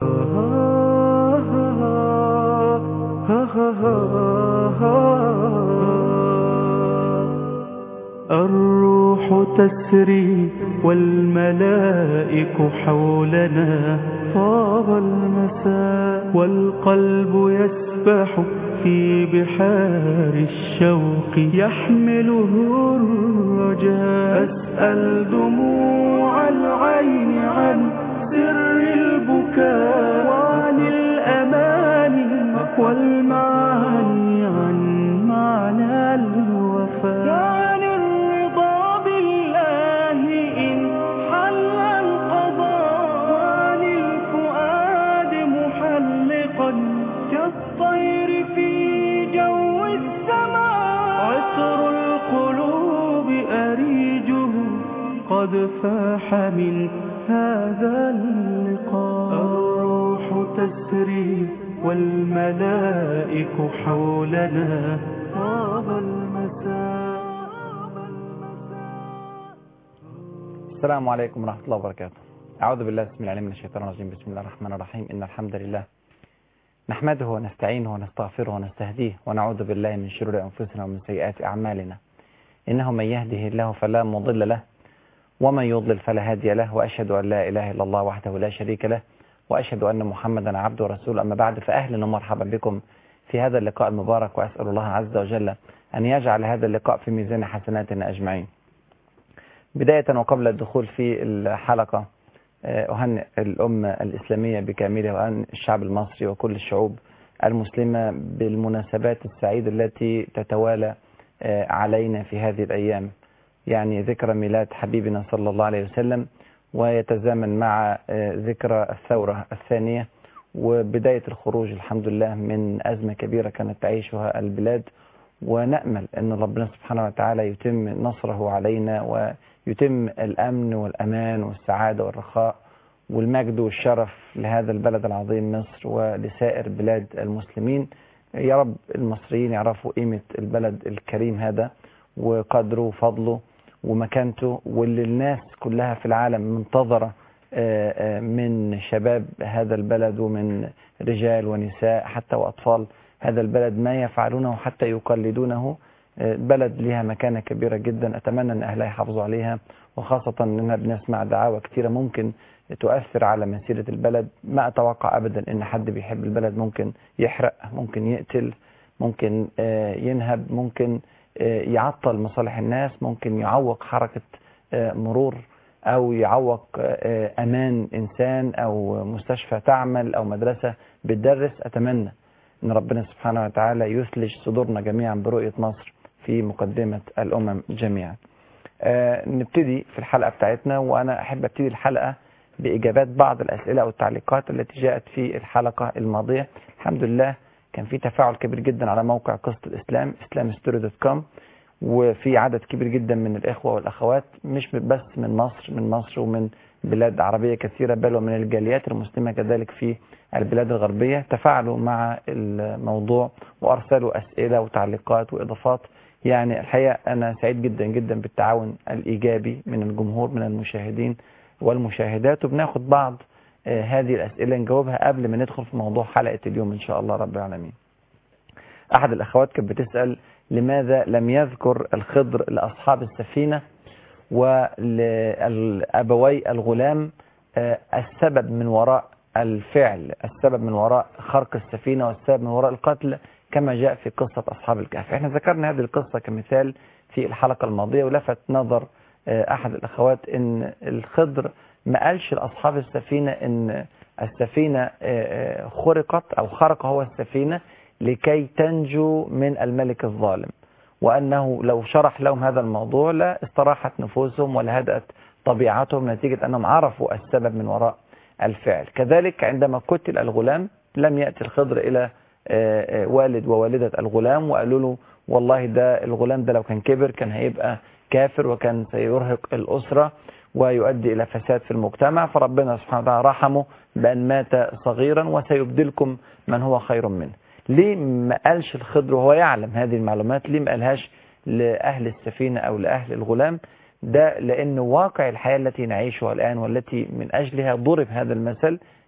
الروح تسري والملائك حولنا، طاب المساء والقلب يسبح في بحار الشوق، يحمله الرجاء. أسأل دموع العين عن سر البكاء، وعن الأماني والمعاني، عن معنى الوفاء، وعن الرضا بالله إن حل القضاء، وعن الفؤاد محلقا كالطير في جو السماء. عطر القلوب أريجه قد فاح من هذا اللقاء. الروح تسري والملائك حولنا، طاب المساء. السلام عليكم ورحمة الله وبركاته. أعوذ بالله بسم الله من الشيطان الرجيم. بسم الله الرحمن الرحيم. إن الحمد لله نحمده ونستعينه ونستغفره ونستهديه، ونعوذ بالله من شرور أنفسنا ومن سيئات أعمالنا. إنه من يهده الله فلا مضل له، ومن يضلل فلا هادي له، وأشهد أن لا إله إلا الله وحده لا شريك له، وأشهد أن محمدا عبده ورسوله. أما بعد، فأهلا ومرحبا بكم في هذا اللقاء المبارك، وأسأل الله عز وجل أن يجعل هذا اللقاء في ميزان حسناتنا أجمعين. بداية وقبل الدخول في الحلقة، أهنئ الأمة الإسلامية بكاملها، وأن الشعب المصري وكل الشعوب المسلمة بالمناسبات السعيدة التي تتوالى علينا في هذه الأيام، يعني ذكرى ميلاد حبيبنا صلى الله عليه وسلم، ويتزامن مع ذكرى الثورة الثانية، وبداية الخروج الحمد لله من أزمة كبيرة كانت تعيشها البلاد. ونأمل أن ربنا سبحانه وتعالى يتم نصره علينا، ويتم الأمن والأمان والسعادة والرخاء والمجد والشرف لهذا البلد العظيم مصر ولسائر بلاد المسلمين. يا رب المصريين يعرفوا قيمة البلد الكريم هذا وقدره وفضله ومكانته، واللي الناس كلها في العالم منتظرة من شباب هذا البلد ومن رجال ونساء حتى وأطفال هذا البلد ما يفعلونه حتى يقلدونه. بلد لها مكانة كبيرة جدا، أتمنى أن أهلها يحافظوا عليها، وخاصة أننا بنسمع دعاوى كثيرة ممكن تؤثر على مسيرة البلد. ما أتوقع أبدا أن حد بيحب البلد ممكن يحرق، ممكن يقتل، ممكن ينهب، ممكن يعطل مصالح الناس، ممكن يعوق حركة مرور، أو يعوق أمان إنسان، أو مستشفى تعمل، أو مدرسة بتدرس. أتمنى أن ربنا سبحانه وتعالى يثلج صدورنا جميعا برؤية مصر في مقدمة الأمم جميعا. نبتدي في الحلقة بتاعتنا، وأنا أحب أبتدي الحلقة بإجابات بعض الأسئلة أو التعليقات التي جاءت في الحلقة الماضية. الحمد لله كان في تفاعل كبير جدا على موقع قصة الإسلام islamstory.com، وفي عدد كبير جدا من الإخوة والأخوات، مش بس من مصر ومن بلاد عربية كثيرة، بل ومن الجاليات المسلمة كذلك في البلاد الغربية، تفاعلوا مع الموضوع وأرسلوا أسئلة وتعليقات وإضافات. يعني الحقيقة أنا سعيد جدا جدا بالتعاون الإيجابي من الجمهور، من المشاهدين والمشاهدات، وبناخد بعض هذه الأسئلة نجاوبها قبل ما ندخل في موضوع حلقة اليوم إن شاء الله رب العالمين. أحد الأخوات كانت بتسأل لماذا لم يذكر الخضر لأصحاب السفينة ولأبوي الغلام السبب من وراء الفعل، السبب من وراء خرق السفينة، والسبب من وراء القتل كما جاء في قصة أصحاب الكهف. احنا ذكرنا هذه القصة كمثال في الحلقة الماضية، ولفت نظر أحد الأخوات إن الخضر ما قالش لأصحاب السفينة إن السفينة خرقت أو خرق هو السفينة لكي تنجو من الملك الظالم، وأنه لو شرح لهم هذا الموضوع لا استراحت نفوسهم ولا هدأت طبيعتهم، نتيجة أنهم عرفوا السبب من وراء الفعل. كذلك عندما قتل الغلام لم يأتي الخضر إلى والد ووالدة الغلام وقالوا له والله ده الغلام ده لو كان كبر كان هيبقى كافر وكان سيرهق الأسرة ويؤدي إلى فساد في المجتمع، فربنا سبحانه وتعالى رحمه بأن مات صغيرا وسيبدلكم من هو خير منه. ليه ما قالش الخضر وهو يعلم هذه المعلومات؟ ليه ما قالهاش لأهل السفينة أو لأهل الغلام؟ ده لأن واقع الحياة التي نعيشها الآن والتي من أجلها ضرب هذا المثل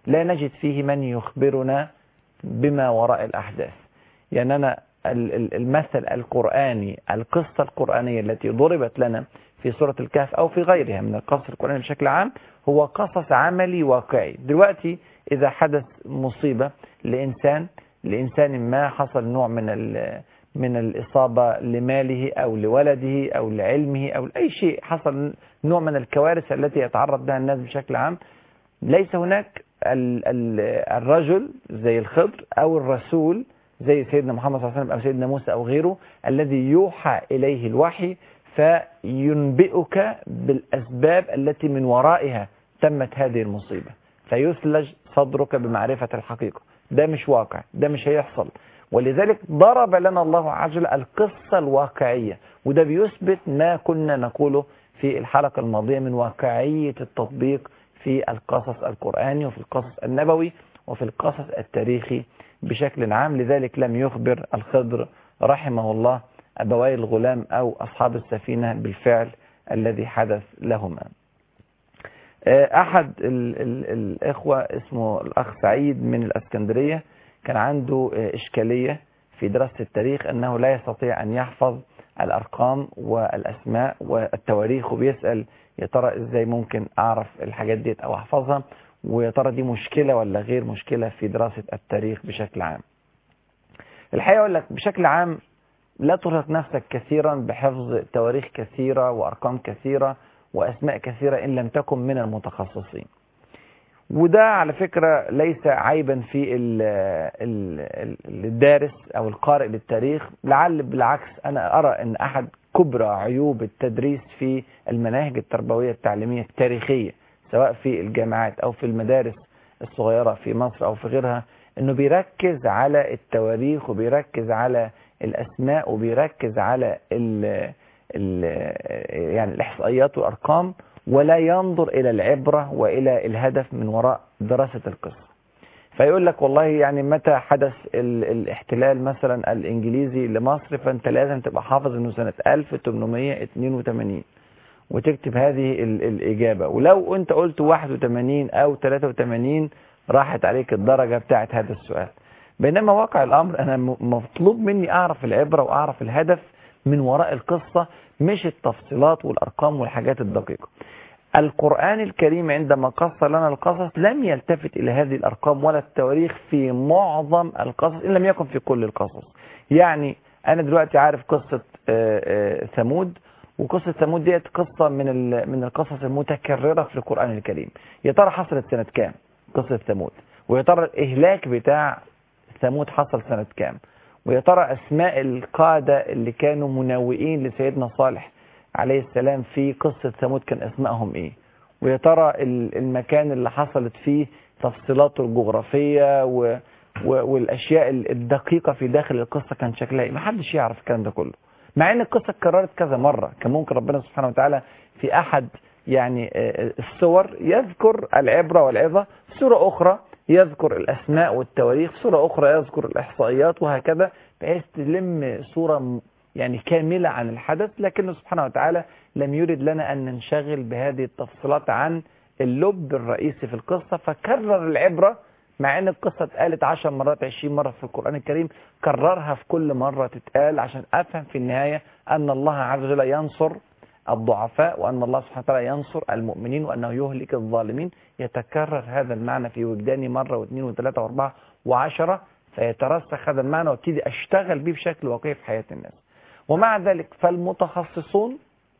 لا نجد فيه من يخبرنا بما وراء الأحداث. يعني أنا المثل القرآني، القصة القرآنية التي ضربت لنا في سورة الكهف أو في غيرها من القصص القرآنية بشكل عام هو قصص عملي واقعي. دلوقتي إذا حدث مصيبة لإنسان ما، حصل نوع من الإصابة لماله أو لولده أو لعلمه أو لأي شيء، حصل نوع من الكوارث التي يتعرض لها الناس بشكل عام، ليس هناك الرجل زي الخضر أو الرسول زي سيدنا محمد صلى الله عليه وسلم أو سيدنا موسى أو غيره الذي يوحى إليه الوحي فينبئك بالأسباب التي من ورائها تمت هذه المصيبة، فيثلج صدرك بمعرفة الحقيقة. ده مش واقع، ده مش هيحصل. ولذلك ضرب لنا الله عز وجل القصة الواقعية، وده بيثبت ما كنا نقوله في الحلقة الماضية من واقعية التطبيق في القصص القرآني وفي القصص النبوي وفي القصص التاريخي بشكل عام. لذلك لم يخبر الخضر رحمه الله أبوي الغلام أو أصحاب السفينة بالفعل الذي حدث لهما. أحد الإخوة اسمه الأخ سعيد من الأسكندرية كان عنده إشكالية في دراسة التاريخ أنه لا يستطيع أن يحفظ الأرقام والأسماء والتواريخ، وبيسأل يا ترى إزاي ممكن أعرف الحاجات دي أو أحفظها، ويا ترى دي مشكلة ولا غير مشكلة في دراسة التاريخ بشكل عام. الحقيقة أقول لك بشكل عام لا ترهق نفسك كثيرا بحفظ تواريخ كثيرة وأرقام كثيرة وأسماء كثيرة إن لم تكن من المتخصصين. وده على فكرة ليس عيبا في الدارس أو القارئ للتاريخ، لعل بالعكس أنا أرى أن أحد كبرى عيوب التدريس في المناهج التربوية التعليمية التاريخية سواء في الجامعات أو في المدارس الصغيرة في مصر أو في غيرها أنه بيركز على التواريخ وبيركز على الأسماء وبيركز على يعني الإحصائيات والأرقام، ولا ينظر إلى العبرة وإلى الهدف من وراء دراسة القصة. فيقول لك والله يعني متى حدث الاحتلال مثلا الإنجليزي لمصر، فأنت لازم تبقى حافظ أنه سنة 1882 وتكتب هذه الإجابة، ولو أنت قلت 81 أو 83 راحت عليك الدرجة بتاعت هذا السؤال. بينما واقع الأمر أنا مطلوب مني أعرف العبرة وأعرف الهدف من وراء القصة، مش التفصيلات والأرقام والحاجات الدقيقة. القرآن الكريم عندما قص لنا القصص لم يلتفت إلى هذه الأرقام ولا التواريخ في معظم القصص إن لم يكن في كل القصص. يعني أنا دلوقتي عارف قصة ثمود، وقصة ثمود ديت قصة من القصص المتكررة في القرآن الكريم. يا ترى حصلت سنة كام قصة ثمود؟ ويا ترى الإهلاك بتاع ثمود حصل سنة كام؟ ويا ترى أسماء القادة اللي كانوا مناوئين لسيدنا صالح عليه السلام في قصة ثمود كان اسمائهم ايه؟ ويا ترى المكان اللي حصلت فيه تفصيلاته الجغرافية والاشياء الدقيقة في داخل القصة كان شكلها ايه؟ ما حدش يعرف الكلام ده كله، مع ان القصة اتكررت كذا مرة. كان ممكن ربنا سبحانه وتعالى في احد يعني الصور يذكر العبرة والعظة، في سورة اخرى يذكر الاسماء والتواريخ، في سورة اخرى يذكر الاحصائيات، وهكذا بحيث تلم صورة يعني كاملة عن الحدث. لكنه سبحانه وتعالى لم يرد لنا أن ننشغل بهذه التفصيلات عن اللب الرئيسي في القصة، فكرر العبرة مع أن القصة اتقالت 10 مرات 20 مرة في القرآن الكريم، كررها في كل مرة تتقال عشان أفهم في النهاية أن الله عز وجل ينصر الضعفاء وأن الله سبحانه وتعالى ينصر المؤمنين وأنه يهلك الظالمين. يتكرر هذا المعنى في وجداني مرة واثنين وثلاثة واربعة وعشرة، فيترسخ هذا المعنى وابتدي أشتغل به بشكل واقعي في حياة الناس. ومع ذلك فالمتخصصون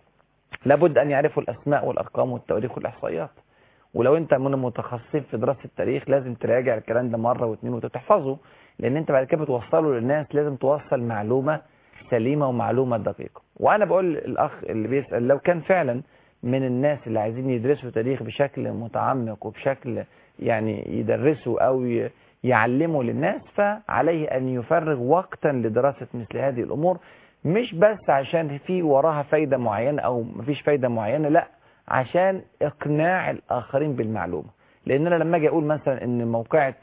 لابد أن يعرفوا الأسماء والأرقام والتواريخ والإحصائيات. ولو أنت من المتخصصين في دراسة التاريخ لازم تراجع الكلام ده مرة واثنين وتحفظه، لأن أنت بعد كده بتوصله للناس لازم توصل معلومة سليمة ومعلومة دقيقة. وأنا بقول الأخ اللي بيسأل لو كان فعلا من الناس اللي عايزين يدرسوا تاريخ بشكل متعمق وبشكل يعني يدرسوا أو يعلموا للناس، فعليه أن يفرغ وقتا لدراسة مثل هذه الأمور، مش بس عشان في وراها فايدة معينة أو مفيش فايدة معينة، لا عشان إقناع الآخرين بالمعلومة. لأن أنا لما أجي أقول مثلا إن موقعة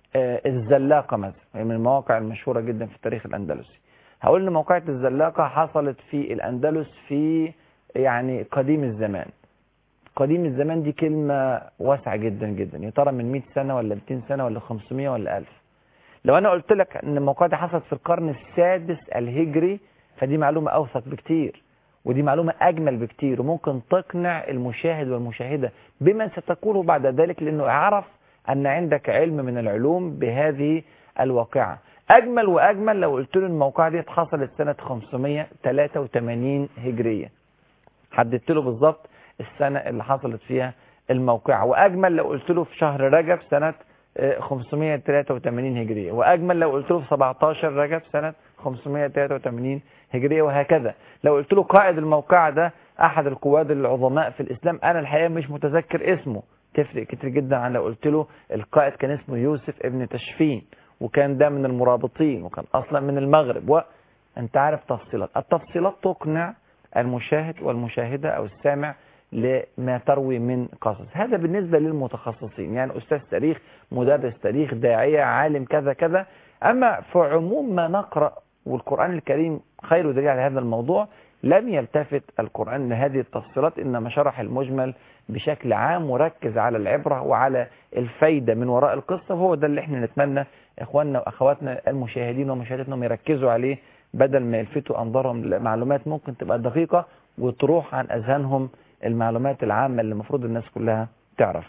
الزلاقة مثلا من المواقع المشهورة جدا في التاريخ الأندلسي، هقول إن موقعة الزلاقة حصلت في الأندلس في يعني قديم الزمان قديم الزمان دي كلمة واسعة جدا جدا، يا ترى من 100 سنة ولا 200 سنة ولا 500 ولا 1000؟ لو أنا قلت لك أن الموقعة دي حصلت في القرن السادس الهجري فدي معلومة أوثق بكتير، ودي معلومة أجمل بكتير، وممكن تقنع المشاهد والمشاهدة بما ستقوله بعد ذلك، لأنه عرف أن عندك علم من العلوم بهذه الواقعة. أجمل وأجمل لو قلت له الموقعة دي حصلت سنة 583 هجرية، حددت له بالظبط السنة اللي حصلت فيها الموقعة. وأجمل لو قلت له في شهر رجب سنة 583 هجرية، وأجمل لو قلت له في 17 رجب سنة 583 هجرية، وهكذا. لو قلت له قائد الموقعة ده أحد القواد العظماء في الإسلام، أنا الحقيقة مش متذكر اسمه، تفرق كتير جدا عن لو قلت له القائد كان اسمه يوسف ابن تشفين، وكان ده من المرابطين، وكان أصلا من المغرب، وأنت عارف تفصيلات. التفصيلات تقنع المشاهد والمشاهدة أو السامع لما تروي من قصص. هذا بالنسبة للمتخصصين، يعني أستاذ تاريخ، مدرس تاريخ، داعية، عالم، كذا كذا. أما في عموم ما نقرأ، والقرآن الكريم خير دليل على هذا الموضوع، لم يلتفت القرآن لهذه التفصيلات، إنما شرح المجمل بشكل عام وركز على العبرة وعلى الفايدة من وراء القصة. وهو ده اللي احنا نتمنى إخواننا وأخواتنا المشاهدين ومشاهدتنا يركزوا عليه، بدل ما يلفتوا أنظارهم لمعلومات ممكن تبقى دقيقة وتروح عن أذهانهم المعلومات العامة اللي المفروض الناس كلها تعرف.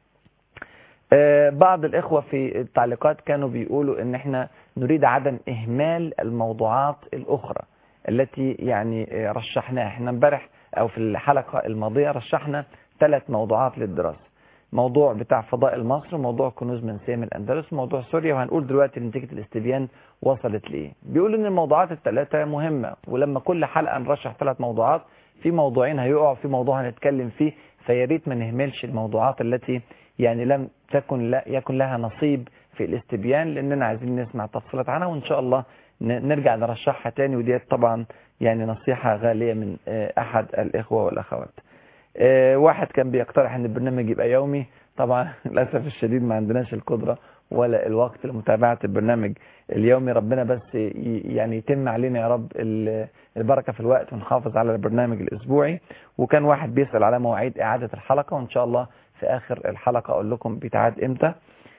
بعض الإخوة في التعليقات كانوا بيقولوا إن احنا نريد عدم إهمال الموضوعات الأخرى التي يعني رشحناها. احنا امبارح أو في الحلقة الماضية رشحنا 3 موضوعات للدراسة: موضوع بتاع فضائل مصر، وموضوع كنوز منسية من الأندلس، وموضوع سوريا. وهنقول دلوقتي نتيجة الاستبيان وصلت لإيه. بيقولوا إن الموضوعات ال3 مهمة، ولما كل حلقة نرشح 3 موضوعات، في موضوعين هيقعوا، في موضوع هنتكلم فيه، فياريت ما نهملش الموضوعات التي يعني لم يكن لها نصيب في الاستبيان، لأننا عايزين نسمع تفصيلات عنها، وإن شاء الله نرجع نرشحها تاني. ودي طبعا يعني نصيحة غالية من أحد الإخوة والأخوات. واحد كان بيقترح ان البرنامج يبقى يومي، طبعا للأسف الشديد ما عندناش القدرة ولا الوقت لمتابعة البرنامج اليومي. ربنا بس يعني يتم علينا يا رب البركة في الوقت، ونحافظ على البرنامج الأسبوعي. وكان واحد بيسأل على مواعيد إعادة الحلقة، وإن شاء الله في آخر الحلقة أقول لكم بتعاد إمتى.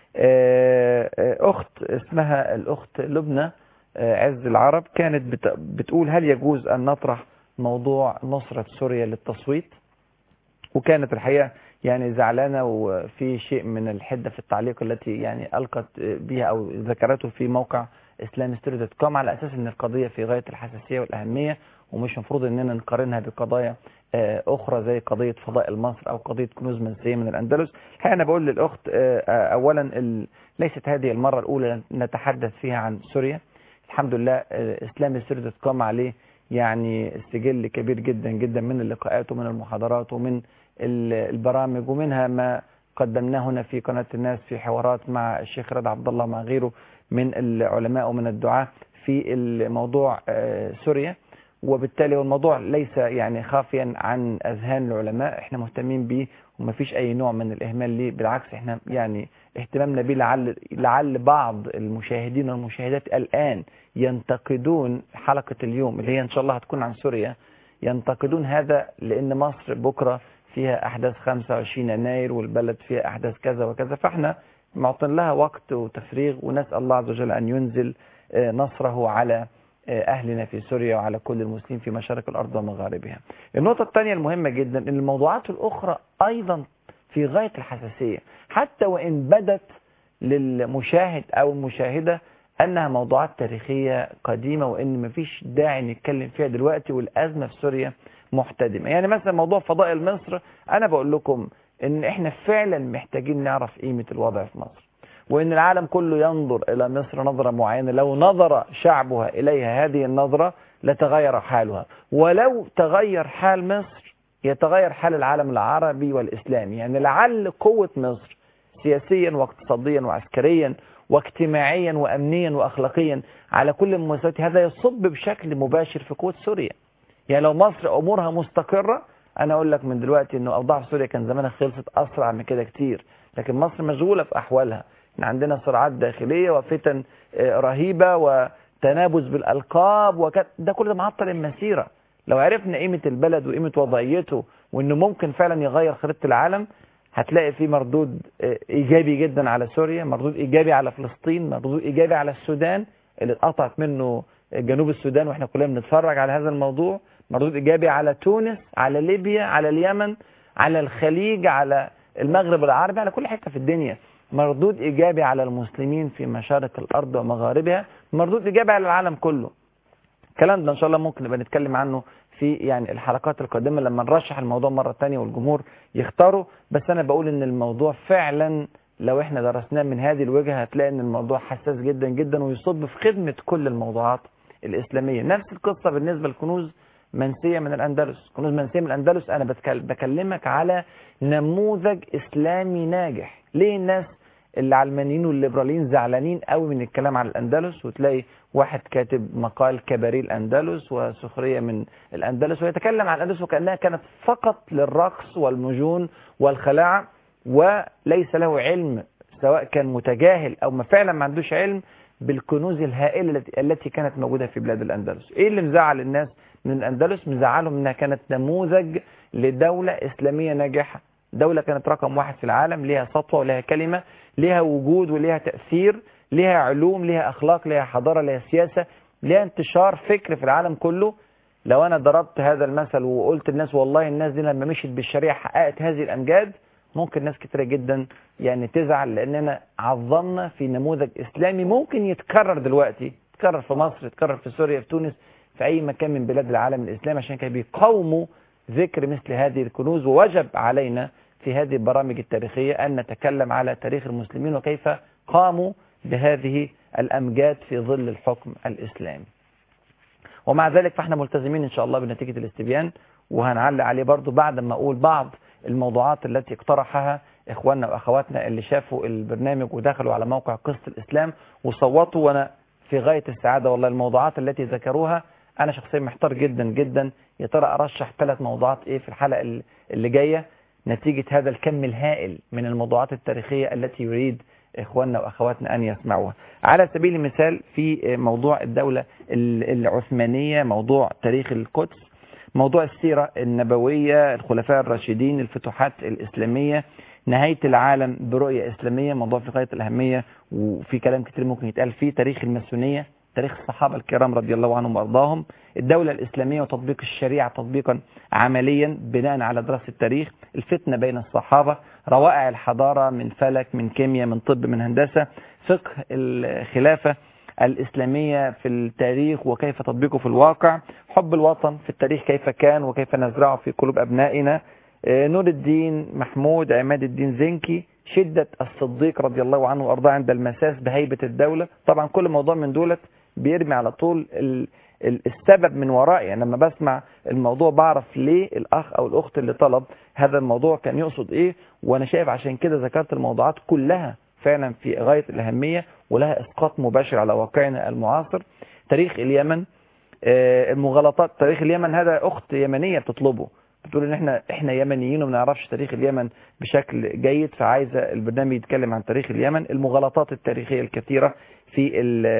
أخت اسمها الأخت لبنى عز العرب كانت بتقول: هل يجوز أن نطرح موضوع نصرة سوريا للتصويت؟ وكانت الحقيقة يعني زعلانة، وفي شيء من الحدة في التعليق التي يعني ألقت بها أو ذكرته في موقع islamhistory.com، على أساس أن القضية في غاية الحساسية والأهمية، ومش مفروض أننا نقارنها بقضايا أخرى زي قضية فضائل مصر أو قضية كنوز منسية من الأندلس. الحقيقة أنا بقول للأخت أولا ليست هذه المرة الأولى نتحدث فيها عن سوريا. الحمد لله islamhistory.com عليه يعني سجل كبير جدا جدا من اللقاءات ومن المحاضرات ومن البرامج، ومنها ما قدمناه هنا في قناة الناس في حوارات مع الشيخ رضا عبد الله مع غيره من العلماء ومن الدعاة في الموضوع سوريا. وبالتالي الموضوع ليس يعني خافيا عن أذهان العلماء، احنا مهتمين به وما فيش أي نوع من الإهمال ليه، بالعكس احنا يعني اهتمامنا به لعل بعض المشاهدين والمشاهدات الآن ينتقدون حلقة اليوم اللي هي إن شاء الله هتكون عن سوريا، ينتقدون هذا لأن مصر بكرة فيها أحداث 25 يناير والبلد فيها أحداث كذا وكذا، فاحنا معطين لها وقت وتفريغ، ونسأل الله عز وجل أن ينزل نصره على أهلنا في سوريا وعلى كل المسلمين في مشارق الأرض ومغاربها. النقطة الثانية المهمة جدا أن الموضوعات الأخرى أيضا في غاية الحساسية، حتى وإن بدت للمشاهد أو المشاهدة أنها موضوعات تاريخية قديمة وإن مفيش داعي نتكلم فيها دلوقتي، والأزمة في سوريا محتدمة. يعني مثلا موضوع فضائل مصر، أنا بقول لكم إن إحنا فعلا محتاجين نعرف قيمة الوضع في مصر، وإن العالم كله ينظر إلى مصر نظرة معينة، لو نظر شعبها إليها هذه النظرة لتغير حالها، ولو تغير حال مصر يتغير حال العالم العربي والإسلامي. يعني لعل قوة مصر سياسيا واقتصاديا وعسكريا واجتماعيا وأمنيا وأخلاقيا على كل المستويات هذا يصب بشكل مباشر في قوة سوريا. يعني لو مصر أمورها مستقرة، أنا أقول لك من دلوقتي أنه أوضاع في سوريا كان زمانها خلصت أسرع من كده كتير، لكن مصر مشغولة في أحوالها. عندنا صراعات داخلية وفتن رهيبة وتنابز بالألقاب ده كل ده معطل المسيرة. لو عرفنا قيمة البلد وقيمة وضعيته وانه ممكن فعلا يغير خريطة العالم، هتلاقي فيه مردود ايجابي جدا على سوريا، مردود ايجابي على فلسطين، مردود ايجابي على السودان اللي اتقطعت منه جنوب السودان واحنا كلنا بنتفرج على هذا الموضوع، مردود ايجابي على تونس، على ليبيا، على اليمن، على الخليج، على المغرب العربي، على كل حتة في الدنيا. مردود ايجابي على المسلمين في مشارق الارض ومغاربها، مردود ايجابي على العالم كله. الكلام ده ان شاء الله ممكن نبقى نتكلم عنه في يعني الحلقات القادمة لما نرشح الموضوع مرة تانية والجمهور يختاره. بس انا بقول ان الموضوع فعلا لو احنا درسناه من هذه الوجهة هتلاقي ان الموضوع حساس جدا جدا ويصب في خدمة كل الموضوعات الإسلامية. نفس القصة بالنسبة لكنوز منسية من الأندلس. كنوز منسية من الأندلس أنا بكلمك على نموذج إسلامي ناجح. ليه الناس العلمانيين والليبراليين زعلانين قوي من الكلام على الأندلس، وتلاقي واحد كاتب مقال كباري الأندلس وسخرية من الأندلس ويتكلم عن الأندلس وكأنها كانت فقط للرقص والمجون والخلاعة، وليس له علم، سواء كان متجاهل أو ما فعلا ما عندوش علم بالكنوز الهائلة التي كانت موجودة في بلاد الأندلس. إيه اللي مزعل الناس من الأندلس؟ مزعلهم أنها كانت نموذج لدولة إسلامية ناجحة، دولة كانت رقم واحد في العالم، لها سطوة ولها كلمة، لها وجود ولها تأثير، لها علوم، لها أخلاق، لها حضارة، لها سياسة، لها انتشار فكر في العالم كله. لو أنا ضربت هذا المثل وقلت الناس والله الناس دي لما مشيت بالشريعة حققت هذه الأمجاد، ممكن ناس كتيرة جدا يعني تزعل، لأننا عظمنا في نموذج إسلامي ممكن يتكرر دلوقتي، يتكرر في مصر، يتكرر في سوريا، في تونس، في أي مكان من بلاد العالم الإسلامي، عشان كانوا بيقاوموا ذكر مثل هذه الكنوز. ووجب علينا في هذه البرامج التاريخية أن نتكلم على تاريخ المسلمين وكيف قاموا بهذه الأمجاد في ظل الحكم الإسلامي. ومع ذلك فاحنا ملتزمين إن شاء الله بنتيجة الاستبيان، وهنعلق عليه برضو بعد ما أقول بعض الموضوعات التي اقترحها إخواننا وأخواتنا اللي شافوا البرنامج ودخلوا على موقع قصة الإسلام وصوتوا. وأنا في غاية السعادة والله الموضوعات التي ذكروها أنا شخصيا محتار جدا جدا، يا ترى أرشح 3 موضوعات إيه في الحلقة اللي جاية نتيجة هذا الكم الهائل من الموضوعات التاريخية التي يريد إخواننا وأخواتنا أن يسمعوها. على سبيل المثال في موضوع الدولة العثمانية، موضوع تاريخ القدس، موضوع السيرة النبوية، الخلفاء الراشدين، الفتوحات الإسلامية، نهاية العالم برؤية إسلامية، موضوع في غاية الأهمية وفي كلام كتير ممكن يتقال فيه، تاريخ الماسونية، تاريخ الصحابة الكرام رضي الله عنهم وأرضاهم، الدولة الإسلامية وتطبيق الشريعة تطبيقا عمليا بناء على دراسة التاريخ، الفتنة بين الصحابة، روائع الحضارة من فلك، من كيمياء، من طب، من هندسة، فقه الخلافة الإسلامية في التاريخ وكيف تطبيقه في الواقع، حب الوطن في التاريخ كيف كان وكيف نزرعه في قلوب أبنائنا، نور الدين محمود عماد الدين زنكي، شدة الصديق رضي الله عنه وأرضاه عند المساس بهيبة الدولة. طبعا كل موضوع من دولت بيرمي على طول السبب من ورائي، يعني لما بسمع الموضوع بعرف ليه الأخ أو الأخت اللي طلب هذا الموضوع كان يقصد إيه، وأنا شايف عشان كده ذكرت الموضوعات كلها فعلا في غاية الأهمية ولها إسقاط مباشر على واقعنا المعاصر. تاريخ اليمن، المغالطات، تاريخ اليمن هذا أخت يمنية بتطلبه، بتقول ان احنا يمنيين وما نعرفش تاريخ اليمن بشكل جيد، فعايزه البرنامج يتكلم عن تاريخ اليمن، المغالطات التاريخيه الكثيره في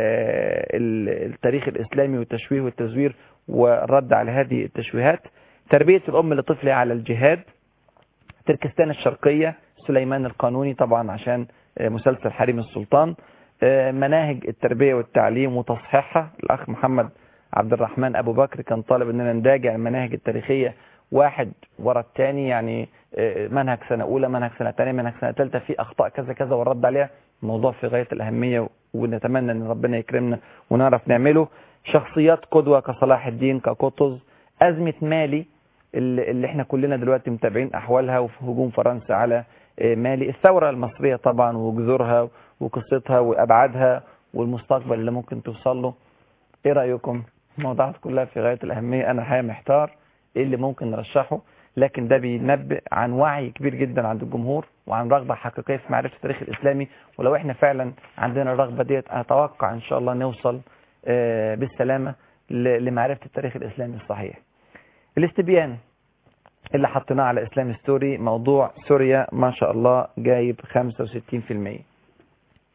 التاريخ الاسلامي والتشويه والتزوير والرد على هذه التشويهات، تربيه الام لطفلها على الجهاد، تركستان الشرقيه، سليمان القانوني طبعا عشان مسلسل حريم السلطان، مناهج التربيه والتعليم وتصحيحها، الاخ محمد عبد الرحمن ابو بكر كان طالب اننا نراجع المناهج التاريخيه واحد ورا الثاني، يعني منهج سنة أولى، منهج سنة ثانية، منهج سنة ثالثة، في أخطاء كذا كذا والرد عليها، موضوع في غاية الأهمية ونتمنى أن ربنا يكرمنا ونعرف نعمله. شخصيات قدوة كصلاح الدين، كقطز، أزمة مالي اللي احنا كلنا دلوقتي متابعين أحوالها وفي هجوم فرنسا على مالي، الثورة المصرية طبعا وجذورها وقصتها وأبعادها والمستقبل اللي ممكن توصل له. إيه رأيكم؟ الموضوعات كلها في غاية الأهمية، أنا الحقيقة محتار ايه اللي ممكن نرشحه، لكن ده بينبئ عن وعي كبير جدا عند الجمهور وعن رغبة حقيقية في معرفة التاريخ الإسلامي. ولو احنا فعلا عندنا الرغبة ديت اتوقع ان شاء الله نوصل بالسلامة لمعرفة التاريخ الإسلامي الصحيح. الاستبيان اللي حطيناه على اسلام ستوري، موضوع سوريا ما شاء الله جايب 65%،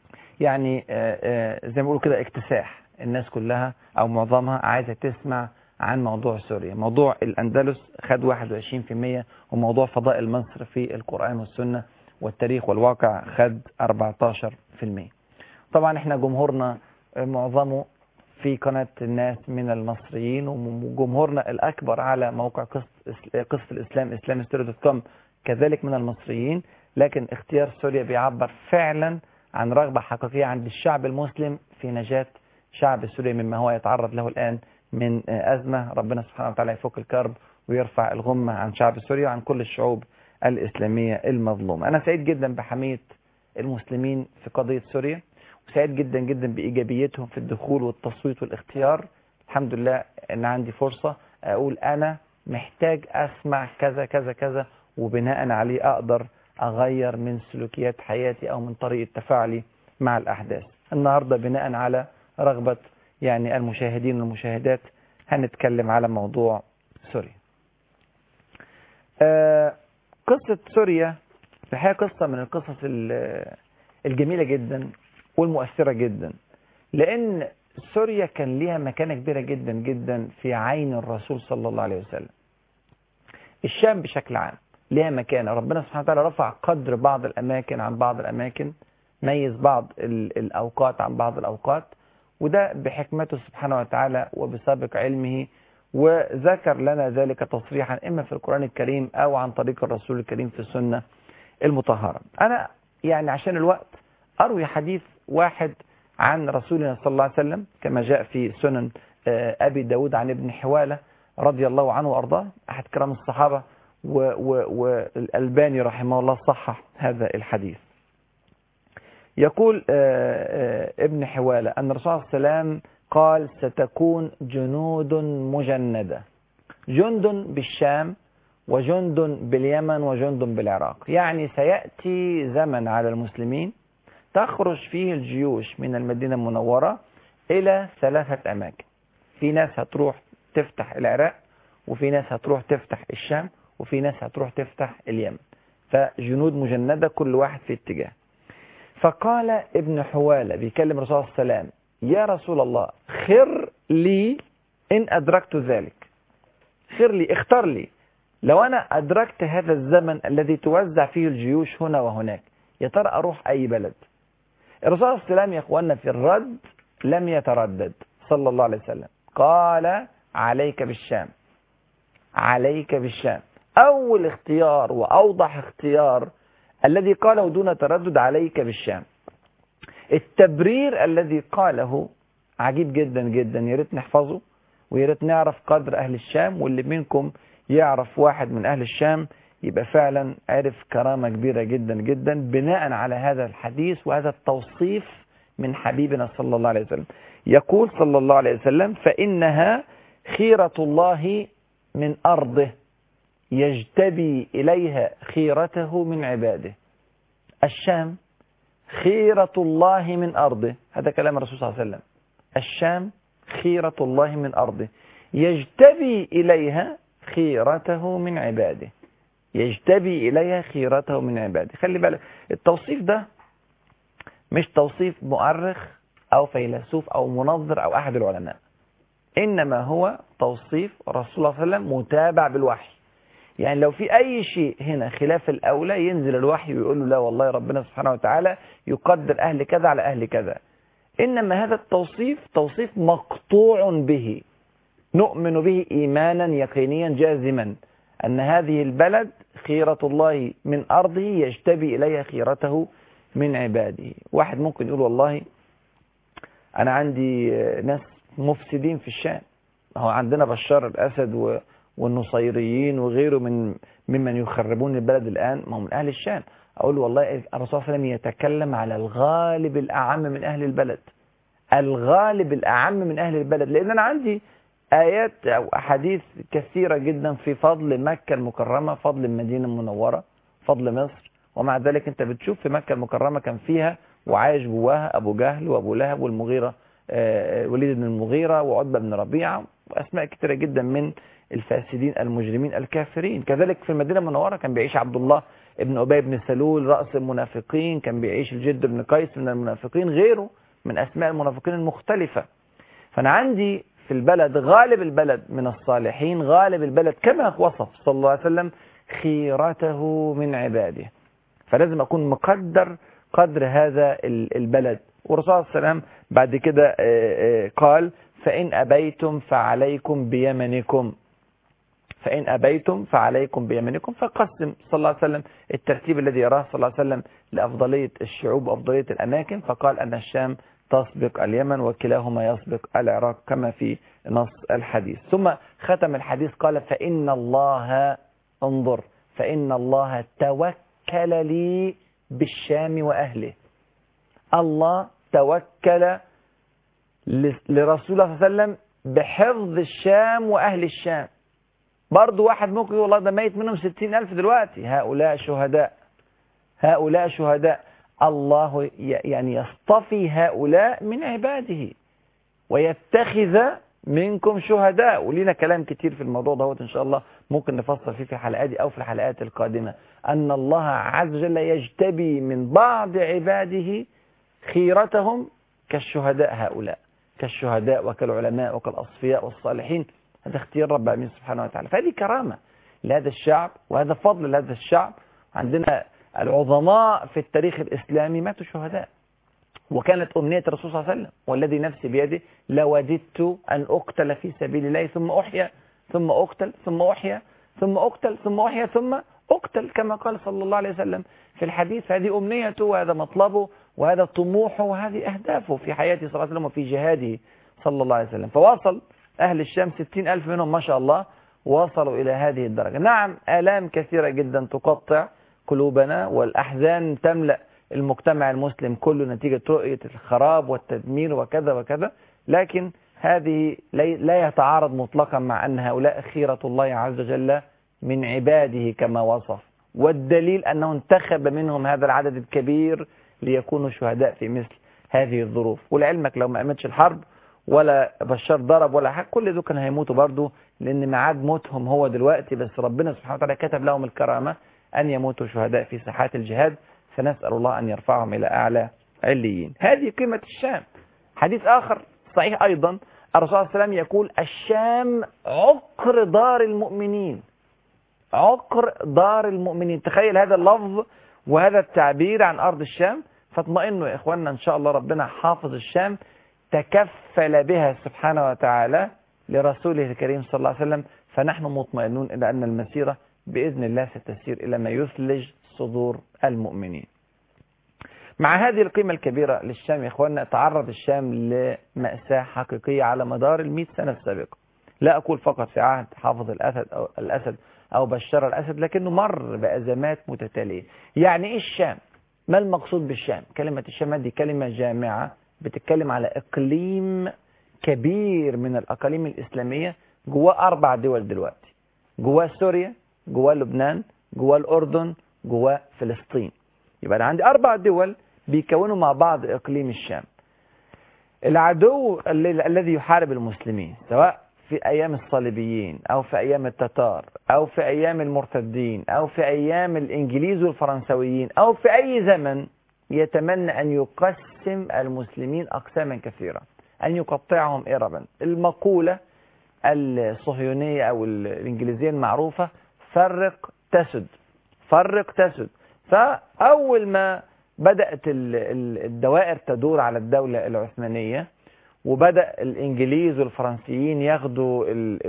يعني زي ما بيقولوا كده اكتساح، الناس كلها او معظمها عايزة تسمع عن موضوع سوريا. موضوع الأندلس خد 21%، وموضوع فضائل مصر في القرآن والسنة والتاريخ والواقع خد 14%. طبعا احنا جمهورنا معظمه في قناة الناس من المصريين، وجمهورنا الأكبر على موقع قصة الإسلام islamhistory.com كذلك من المصريين. لكن اختيار سوريا بيعبر فعلا عن رغبة حقيقية عند الشعب المسلم في نجاة شعب سوريا مما هو يتعرض له الآن من أزمة. ربنا سبحانه وتعالى يفك الكرب ويرفع الغمة عن شعب سوريا وعن كل الشعوب الإسلامية المظلومة. أنا سعيد جدا بحمية المسلمين في قضية سوريا، وسعيد جدا جدا بإيجابيتهم في الدخول والتصويت والاختيار. الحمد لله أن عندي فرصة أقول أنا محتاج أسمع كذا كذا كذا، وبناء عليه أقدر أغير من سلوكيات حياتي أو من طريقة تفاعلي مع الأحداث. النهاردة بناء على رغبة يعني المشاهدين والمشاهدات هنتكلم على موضوع سوريا. قصة سوريا في الحقيقة قصة من القصص الجميلة جدا والمؤثرة جدا، لأن سوريا كان ليها مكانة كبيرة جدا جدا في عين الرسول صلى الله عليه وسلم. الشام بشكل عام ليها مكانة، ربنا سبحانه وتعالى رفع قدر بعض الأماكن عن بعض الأماكن، ميز بعض الأوقات عن بعض الأوقات، وده بحكمته سبحانه وتعالى وبسابق علمه، وذكر لنا ذلك تصريحا إما في القرآن الكريم أو عن طريق الرسول الكريم في السنة المطهرة. أنا يعني عشان الوقت أروي حديث واحد عن رسولنا صلى الله عليه وسلم كما جاء في سنن أبي داود عن ابن حوالة رضي الله عنه وأرضاه، أحد كرام الصحابة، والألباني رحمه الله صحح هذا الحديث. يقول ابن حوالة أن الرسول صلى الله عليه وسلم قال ستكون جنود مجندة، جند بالشام وجند باليمن وجند بالعراق. يعني سيأتي زمن على المسلمين تخرج فيه الجيوش من المدينة المنورة إلى 3 أماكن. في ناس هتروح تفتح العراق، وفي ناس هتروح تفتح الشام، وفي ناس هتروح تفتح اليمن. فجنود مجندة كل واحد في اتجاه. فقال ابن حوالة بيكلم الرسول صلى الله عليه وسلم يا رسول الله خر لي إن أدركت ذلك، خر لي اختار لي لو أنا أدركت هذا الزمن الذي توزع فيه الجيوش هنا وهناك، يا ترى أروح أي بلد؟ الرسول صلى الله عليه وسلم يا أخواننا في الرد لم يتردد صلى الله عليه وسلم، قال عليك بالشام، عليك بالشام. أول اختيار وأوضح اختيار الذي قاله دون تردد عليك بالشام. التبرير الذي قاله عجيب جدا جدا، يا ريت نحفظه ويا ريت نعرف قدر أهل الشام، واللي منكم يعرف واحد من أهل الشام يبقى فعلا عرف كرامة كبيرة جدا جدا بناء على هذا الحديث وهذا التوصيف من حبيبنا صلى الله عليه وسلم. يقول صلى الله عليه وسلم فإنها خيرة الله من أرضه يجتبي إليها خيرته من عباده. الشام خيرة الله من أرضه، هذا كلام الرسول صلى الله عليه وسلم. الشام خيرة الله من أرضه يجتبي إليها خيرته من عباده، يجتبي إليها خيرته من عباده. خلي بالك التوصيف ده مش توصيف مؤرخ أو فيلسوف أو منظر أو أحد العلماء، إنما هو توصيف رسول الله صلى الله عليه وسلم متابع بالوحي. يعني لو في أي شيء هنا خلاف الأولى ينزل الوحي ويقول له لا والله ربنا سبحانه وتعالى يقدر أهل كذا على أهل كذا. إنما هذا التوصيف توصيف مقطوع به، نؤمن به إيمانا يقينيا جازما أن هذه البلد خيرة الله من أرضه يجتبي إليها خيرته من عباده. واحد ممكن يقول والله أنا عندي ناس مفسدين في الشام، هو عندنا بشار الأسد والنصيريين وغيره ممن يخربون البلد الآن، ما هم من أهل الشام. أقول والله الرسول صلى الله عليه وسلم يتكلم على الغالب الأعم من أهل البلد، الغالب الأعم من أهل البلد، لأن أنا عندي آيات أو أحاديث كثيرة جدا في فضل مكة المكرمة، فضل المدينة المنورة، فضل مصر. ومع ذلك أنت بتشوف في مكة المكرمة كان فيها وعايش جواها أبو جهل وأبو لهب والمغيرة وليد بن المغيرة وعتبة بن ربيعة وأسماء كثيرة جدا من الفاسدين المجرمين الكافرين. كذلك في المدينة المنورة كان بيعيش عبد الله ابن أبي بن سلول رأس المنافقين، كان بيعيش الجد بن قيس من المنافقين، غيره من أسماء المنافقين المختلفة. فأنا عندي في البلد غالب البلد من الصالحين، غالب البلد كما وصف صلى الله عليه وسلم خيرته من عباده. فلازم أكون مقدر قدر هذا البلد. والرسول صلى الله عليه وسلم بعد كده قال فإن أبيتم فعليكم بيمنكم، فإن أبيتم فعليكم بيمنكم. فقسم صلى الله عليه وسلم الترتيب الذي يراه صلى الله عليه وسلم لأفضلية الشعوب وأفضلية الأماكن، فقال أن الشام تسبق اليمن وكلاهما يسبق العراق كما في نص الحديث. ثم ختم الحديث قال فإن الله، انظر، فإن الله توكل لي بالشام وأهله. الله توكل لرسول الله صلى الله عليه وسلم بحفظ الشام وأهل الشام. برضو واحد ممكن يقول الله ده ميت منهم 60,000 دلوقتي، هؤلاء شهداء، هؤلاء شهداء. الله يعني يصطفي هؤلاء من عباده ويتخذ منكم شهداء. ولينا كلام كتير في الموضوع دوت إن شاء الله ممكن نفصل فيه في حلقات أو في الحلقات القادمة، أن الله عز وجل يجتبي من بعض عباده خيرتهم كالشهداء، هؤلاء كالشهداء وكالعلماء وكالأصفياء والصالحين. هذا اختيار رب العالمين سبحانه وتعالى. فهذه كرامة لهذا الشعب وهذا فضل لهذا الشعب. عندنا العظماء في التاريخ الإسلامي ماتوا شهداء، وكانت أمنية الرسول صلى الله عليه وسلم والذي نفسي بيده لوددت أن أقتل في سبيل الله ثم أحيا ثم أقتل ثم أحيا ثم أقتل ثم أحيا ثم أقتل كما قال صلى الله عليه وسلم في الحديث. هذه أمنيته وهذا مطلبه وهذا طموحه وهذه أهدافه في حياته صلى الله عليه وسلم وفي جهاده صلى الله عليه وسلم. فواصل أهل الشام 60,000 منهم ما شاء الله وصلوا إلى هذه الدرجة. نعم آلام كثيرة جدا تقطع قلوبنا والأحزان تملأ المجتمع المسلم كله نتيجة رؤية الخراب والتدمير وكذا وكذا، لكن هذه لا يتعارض مطلقا مع أن هؤلاء خيرة الله عز وجل من عباده كما وصف. والدليل أنه انتخب منهم هذا العدد الكبير ليكونوا شهداء في مثل هذه الظروف. ولعلمك لو ما قامتش الحرب ولا بشار ضرب ولا حاجة كل دول كانوا هيموتوا برضه، لأن ميعاد موتهم هو دلوقتي، بس ربنا سبحانه وتعالى كتب لهم الكرامة أن يموتوا شهداء في ساحات الجهاد، فنسأل الله أن يرفعهم إلى أعلى عليين. هذه قيمة الشام. حديث آخر صحيح أيضا الرسول صلى الله عليه وسلم يقول الشام عقر دار المؤمنين، عقر دار المؤمنين. تخيل هذا اللفظ وهذا التعبير عن أرض الشام. فاطمئنوا يا إخواننا إن شاء الله ربنا حافظ الشام، تكفل بها سبحانه وتعالى لرسوله الكريم صلى الله عليه وسلم، فنحن مطمئنون إلى أن المسيرة بإذن الله ستسير إلى ما يثلج صدور المؤمنين. مع هذه القيمة الكبيرة للشام يا إخواننا تعرض الشام لمأساة حقيقية على مدار 100 سنة السابقة. لا أقول فقط في عهد حافظ الأسد أو بشار الأسد، لكنه مر بأزمات متتالية. يعني إيه الشام؟ ما المقصود بالشام؟ كلمة الشام هذه كلمة جامعة بتتكلم على إقليم كبير من الأقاليم الإسلامية جواه 4 دول دلوقتي، جواه سوريا، جواه لبنان، جواه الأردن، جواه فلسطين. يبقى أنا عندي 4 دول بيكونوا مع بعض إقليم الشام. العدو الذي يحارب المسلمين سواء في أيام الصليبيين أو في أيام التتار أو في أيام المرتدين أو في أيام الإنجليز والفرنسويين أو في أي زمن يتمنى أن يقسم المسلمين أقساما كثيرة، أن يقطعهم إربا. المقولة الصهيونية أو الإنجليزية المعروفة فرق تسد، فرق تسد. فأول ما بدأت الدوائر تدور على الدولة العثمانية وبدأ الإنجليز والفرنسيين ياخدوا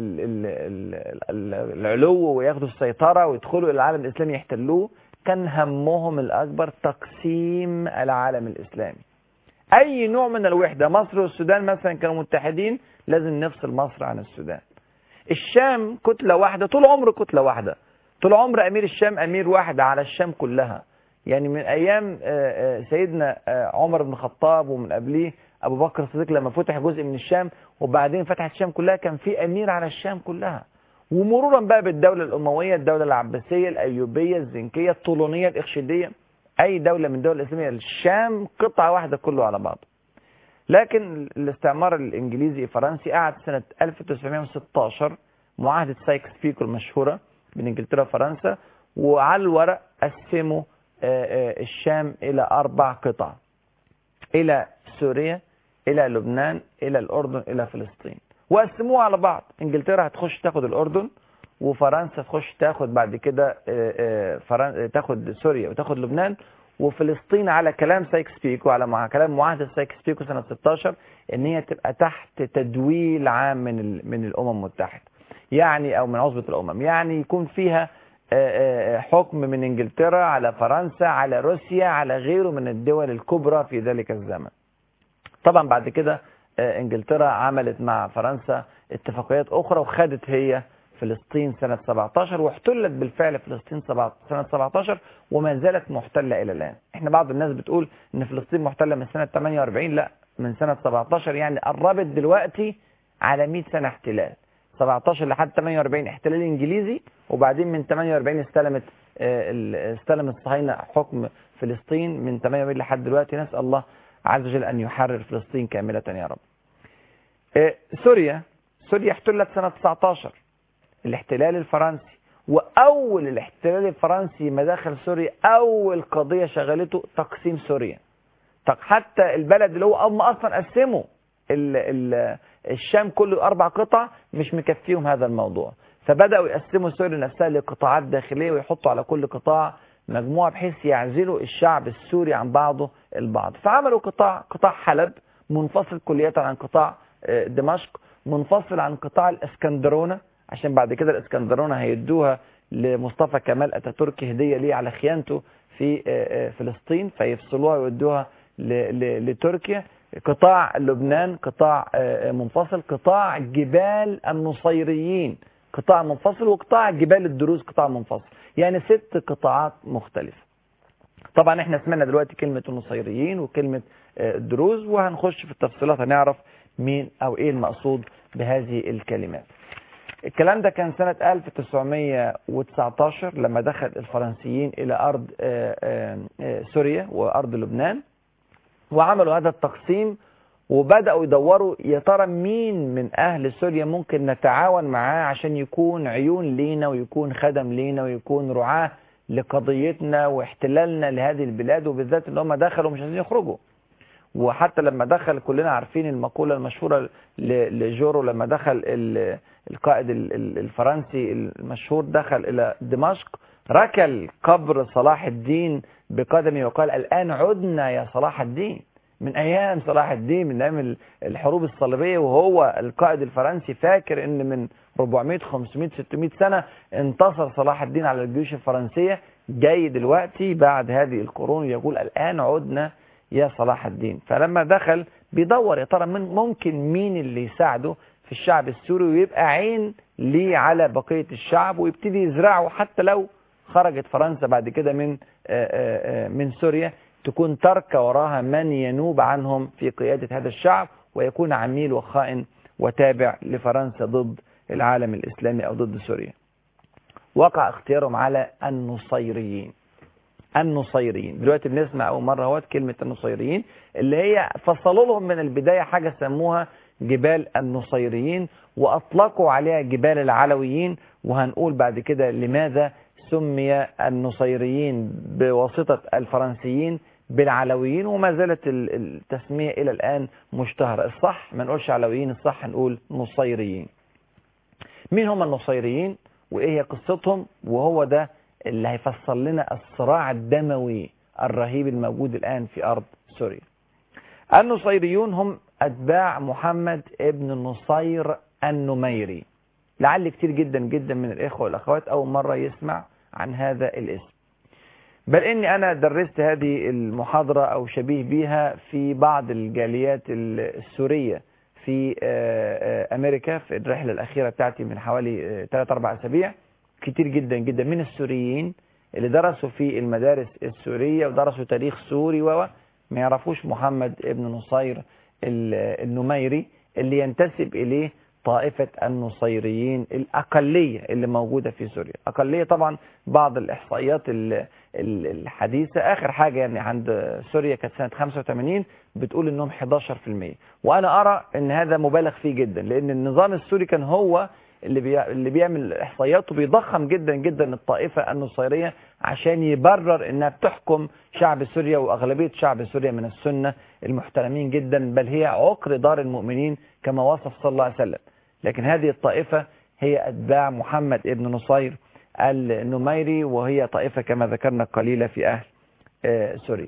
العلو وياخدوا السيطرة ويدخلوا إلى العالم الإسلامي يحتلوه، كان همهم الأكبر تقسيم العالم الإسلامي. أي نوع من الوحدة، مصر والسودان مثلا كانوا متحدين، لازم نفصل مصر عن السودان. الشام كتلة واحدة، طول عمر كتلة واحدة، طول عمر أمير الشام أمير واحد على الشام كلها. يعني من أيام سيدنا عمر بن الخطاب ومن قبليه أبو بكر الصديق لما فتح جزء من الشام وبعدين فتح الشام كلها، كان في أمير على الشام كلها. ومرورا بقى بالدولة الأموية، الدولة العباسية، الأيوبية، الزنكية، الطولونية، الإخشيدية، أي دولة من الدول الإسلامية، الشام قطعة واحدة كله على بعض. لكن الاستعمار الإنجليزي الفرنسي قعد سنة 1916 معاهدة سايكس بيكو المشهورة بين إنجلترا وفرنسا، وعلى الورق قسموا الشام إلى 4 قطع، إلى سوريا، إلى لبنان، إلى الأردن، إلى فلسطين. وقسموها على بعض. انجلترا هتخش تاخد الاردن، وفرنسا تخش تاخد بعد كده تاخد سوريا وتاخد لبنان، وفلسطين على كلام سايكس بيكو، على كلام معاهدة سايكس بيكو سنة 16 ان هي تبقى تحت تدويل عام من الامم المتحدة، يعني او من عصبة الامم، يعني يكون فيها حكم من انجلترا على فرنسا على روسيا على غيره من الدول الكبرى في ذلك الزمن. طبعا بعد كده انجلترا عملت مع فرنسا اتفاقيات اخرى، وخدت هي فلسطين سنة 17، واحتلت بالفعل فلسطين سنة 17 وما زالت محتلة إلى الآن. احنا بعض الناس بتقول ان فلسطين محتلة من سنة 48، لا، من سنة 17، يعني قربت دلوقتي على 100 سنة احتلال. 17 لحد 48 احتلال انجليزي، وبعدين من 48 استلم الصهاينة حكم فلسطين من 48 لحد دلوقتي. نسأل الله عز وجل أن يحرر فلسطين كاملة يا رب. سوريا احتلت سنة 19، الاحتلال الفرنسي، وأول الاحتلال الفرنسي ما دخل سوريا أول قضية شغلته تقسيم سوريا. حتى البلد اللي هو أصلا قسموا الشام كله 4 قطع مش مكفيهم هذا الموضوع، فبدأوا يقسموا سوريا نفسها لقطاعات داخلية، ويحطوا على كل قطاع مجموعة بحيث يعزلوا الشعب السوري عن بعضه البعض. فعملوا قطاع حلب منفصل كلية عن قطاع دمشق، منفصل عن قطاع الاسكندرونة، عشان بعد كده الاسكندرونة هيدوها لمصطفى كمال اتاتورك هدية ليه على خيانته في فلسطين، فيفصلوها ويودوها لتركيا. قطاع لبنان قطاع منفصل، قطاع جبال النصيريين قطاع منفصل، وقطاع جبال الدروز قطاع منفصل، يعني 6 قطاعات مختلفة. طبعا احنا سمعنا دلوقتي كلمة النصيريين وكلمة الدروز، وهنخش في التفصيلات هنعرف مين او ايه المقصود بهذه الكلمات. الكلام ده كان سنة 1919 لما دخل الفرنسيين الى ارض سوريا وارض لبنان، وعملوا هذا التقسيم، وبدأوا يدوروا يا ترى مين من أهل سوريا ممكن نتعاون معاه عشان يكون عيون لينا ويكون خدم لينا ويكون رعاة لقضيتنا واحتلالنا لهذه البلاد، وبالذات اللي هم دخلوا مش عايزين يخرجوا. وحتى لما دخل كلنا عارفين المقولة المشهورة لجورو، لما دخل القائد الفرنسي المشهور دخل إلى دمشق، ركل قبر صلاح الدين بقدمه وقال الآن عدنا يا صلاح الدين. من أيام صلاح الدين، من أيام الحروب الصليبية، وهو القائد الفرنسي فاكر أن من 400 500 600 سنة انتصر صلاح الدين على الجيوش الفرنسية، جاي دلوقتي بعد هذه القرون يقول الآن عدنا يا صلاح الدين. فلما دخل بيدور يا ترى ممكن مين اللي يساعده في الشعب السوري ويبقى عين ليه على بقية الشعب، ويبتدي يزرعه حتى لو خرجت فرنسا بعد كده من سوريا، تكون ترك وراها من ينوب عنهم في قيادة هذا الشعب، ويكون عميل وخائن وتابع لفرنسا ضد العالم الإسلامي أو ضد سوريا. وقع اختيارهم على النصيريين. دلوقتي بنسمع أول مرة هو كلمة النصيريين، اللي هي فصلوا لهم من البداية حاجة سموها جبال النصيريين، وأطلقوا عليها جبال العلويين. وهنقول بعد كده لماذا سمي النصيريين بواسطة الفرنسيين بالعلويين، وما زالت التسمية إلى الآن مشتهرة. الصح ما نقولش علويين، الصح نقول نصيريين. مين هم النصيريين وإيه هي قصتهم؟ وهو ده اللي هيفصل لنا الصراع الدموي الرهيب الموجود الآن في أرض سوريا. النصيريون هم أتباع محمد ابن النصير النميري. لعل كتير جدا جدا من الإخوة والأخوات أول مرة يسمع عن هذا الاسم، بل إني أنا درست هذه المحاضرة أو شبيه بها في بعض الجاليات السورية في أمريكا في الرحلة الأخيرة بتاعتي من حوالي 3-4 أسابيع. كتير جدا جدا من السوريين اللي درسوا في المدارس السورية ودرسوا تاريخ سوري ما يعرفوش محمد ابن نصير النميري اللي ينتسب إليه طائفة النصيريين الأقلية اللي موجودة في سوريا. أقلية طبعا بعض الإحصائيات الحديثة آخر حاجة يعني عند سوريا كانت سنة 85 بتقول إنهم 11%، وأنا أرى إن هذا مبالغ فيه جدا، لأن النظام السوري كان هو اللي بيعمل إحصائياته بيضخم جدا جدا الطائفة النصيرية عشان يبرر إنها بتحكم شعب سوريا، وأغلبية شعب سوريا من السنة المحترمين جدا، بل هي عقر دار المؤمنين كما وصف صلى الله عليه وسلم. لكن هذه الطائفة هي أتباع محمد ابن نصير النميري، وهي طائفة كما ذكرنا قليلة في أهل سوريا.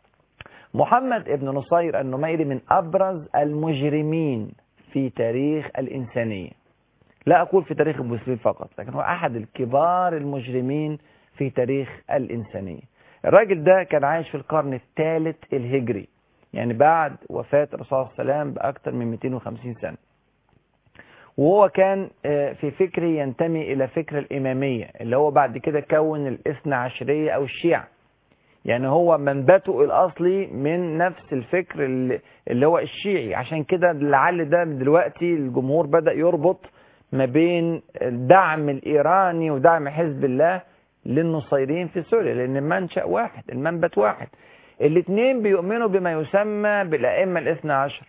محمد ابن نصير النميري من أبرز المجرمين في تاريخ الإنسانية، لا أقول في تاريخ المسلمين فقط، لكن هو أحد الكبار المجرمين في تاريخ الإنسانية. الراجل ده كان عايش في القرن الثالث الهجري، يعني بعد وفاة الرسول صلى الله عليه وسلم بأكثر من 250 سنة. وهو كان في فكره ينتمي إلى فكر الإمامية، اللي هو بعد كده كون الاثنى عشرية أو الشيعة. يعني هو منبته الأصلي من نفس الفكر اللي هو الشيعي. عشان كده لعل ده دلوقتي الجمهور بدأ يربط ما بين الدعم الإيراني ودعم حزب الله للنصيريين في سوريا، لأن المنشأ واحد، المنبت واحد. الاثنين بيؤمنوا بما يسمى بالأئمة الاثنى عشر.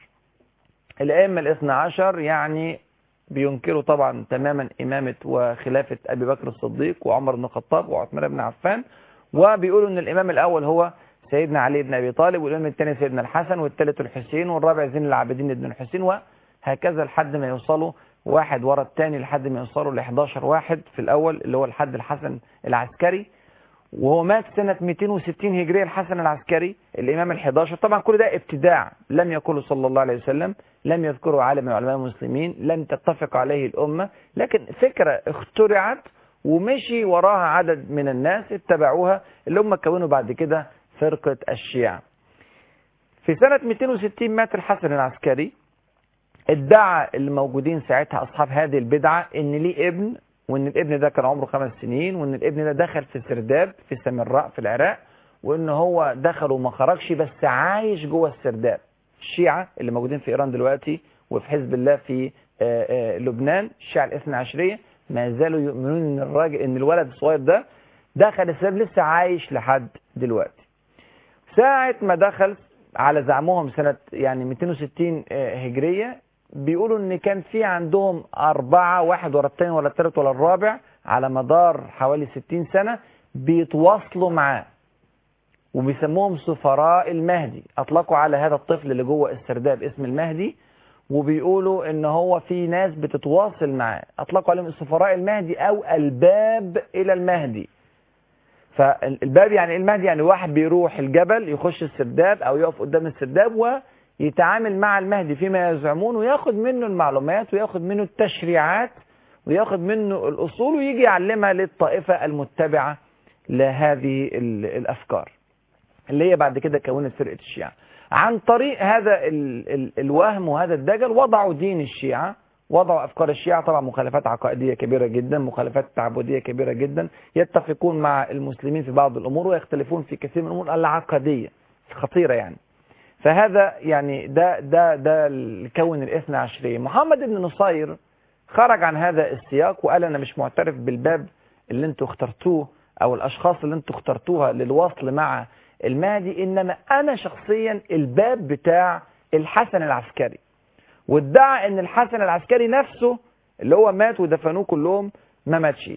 الأئمة الاثنى عشر يعني بينكروا طبعا تماما إمامة وخلافة أبي بكر الصديق وعمر بن الخطاب وعثمان بن عفان، وبيقولوا أن الإمام الأول هو سيدنا علي بن أبي طالب، والإمام الثاني سيدنا الحسن، والثالث الحسين، والرابع زين العابدين بن الحسين، وهكذا لحد ما يوصلوا واحد ورا الثاني لحد ما يوصلوا ل 11 واحد في الأول اللي هو الحد الحسن العسكري. وهو مات سنة 260 هجرية الحسن العسكري الإمام ال11. طبعا كل ده ابتداع لم يقوله صلى الله عليه وسلم، لم يذكره عالم من علماء المسلمين، لم تتفق عليه الأمة، لكن فكرة اخترعت ومشي وراها عدد من الناس اتبعوها، اللي هم كونوا بعد كده فرقة الشيعة. في سنة 260 مات الحسن العسكري. ادعى اللي موجودين ساعتها أصحاب هذه البدعة إن ليه ابن، وإن الابن ده كان عمره 5 سنين، وإن الابن ده دخل في سرداب في سامراء في العراق، وإن هو دخل وما خرجش بس عايش جوه السرداب. الشيعة اللي موجودين في إيران دلوقتي وفي حزب الله في لبنان، الشيعة الاثنى عشرية، ما زالوا يؤمنون إن الولد الصغير ده دخل السرداب لسه عايش لحد دلوقتي. ساعة ما دخل على زعمهم سنة يعني 260 هجرية، بيقولوا ان كان في عندهم 4 واحد ورا الثاني ولا الثالث ولا الرابع على مدار حوالي 60 سنة بيتواصلوا معاه، وبيسموهم سفراء المهدي. اطلقوا على هذا الطفل اللي جوه السرداب اسم المهدي، وبيقولوا ان هو في ناس بتتواصل معاه، اطلقوا عليهم سفراء المهدي او الباب الى المهدي. فالباب يعني المهدي يعني واحد بيروح الجبل يخش السرداب او يقف قدام السرداب ويتعامل مع المهدي فيما يزعمون، وياخد منه المعلومات وياخد منه التشريعات وياخد منه الأصول، ويجي يعلمها للطائفة المتبعة لهذه الأفكار اللي هي بعد كده كونت فرقة الشيعة. عن طريق هذا الوهم وهذا الدجل وضعوا دين الشيعة، وضعوا أفكار الشيعة، طبعا مخالفات عقائدية كبيرة جدا، مخالفات تعبدية كبيرة جدا، يتفقون مع المسلمين في بعض الأمور ويختلفون في كثير من الأمور العقدية الخطيرة يعني. فهذا يعني ده الكون الاثنى عشرية. محمد بن نصير خرج عن هذا السياق وقال أنا مش معترف بالباب اللي انتوا اخترتوه أو الأشخاص اللي انتوا اخترتوها للوصل مع المهدي، إنما أنا شخصيا الباب بتاع الحسن العسكري. وادعى ان الحسن العسكري نفسه اللي هو مات ودفنوه كلهم ما ماتش،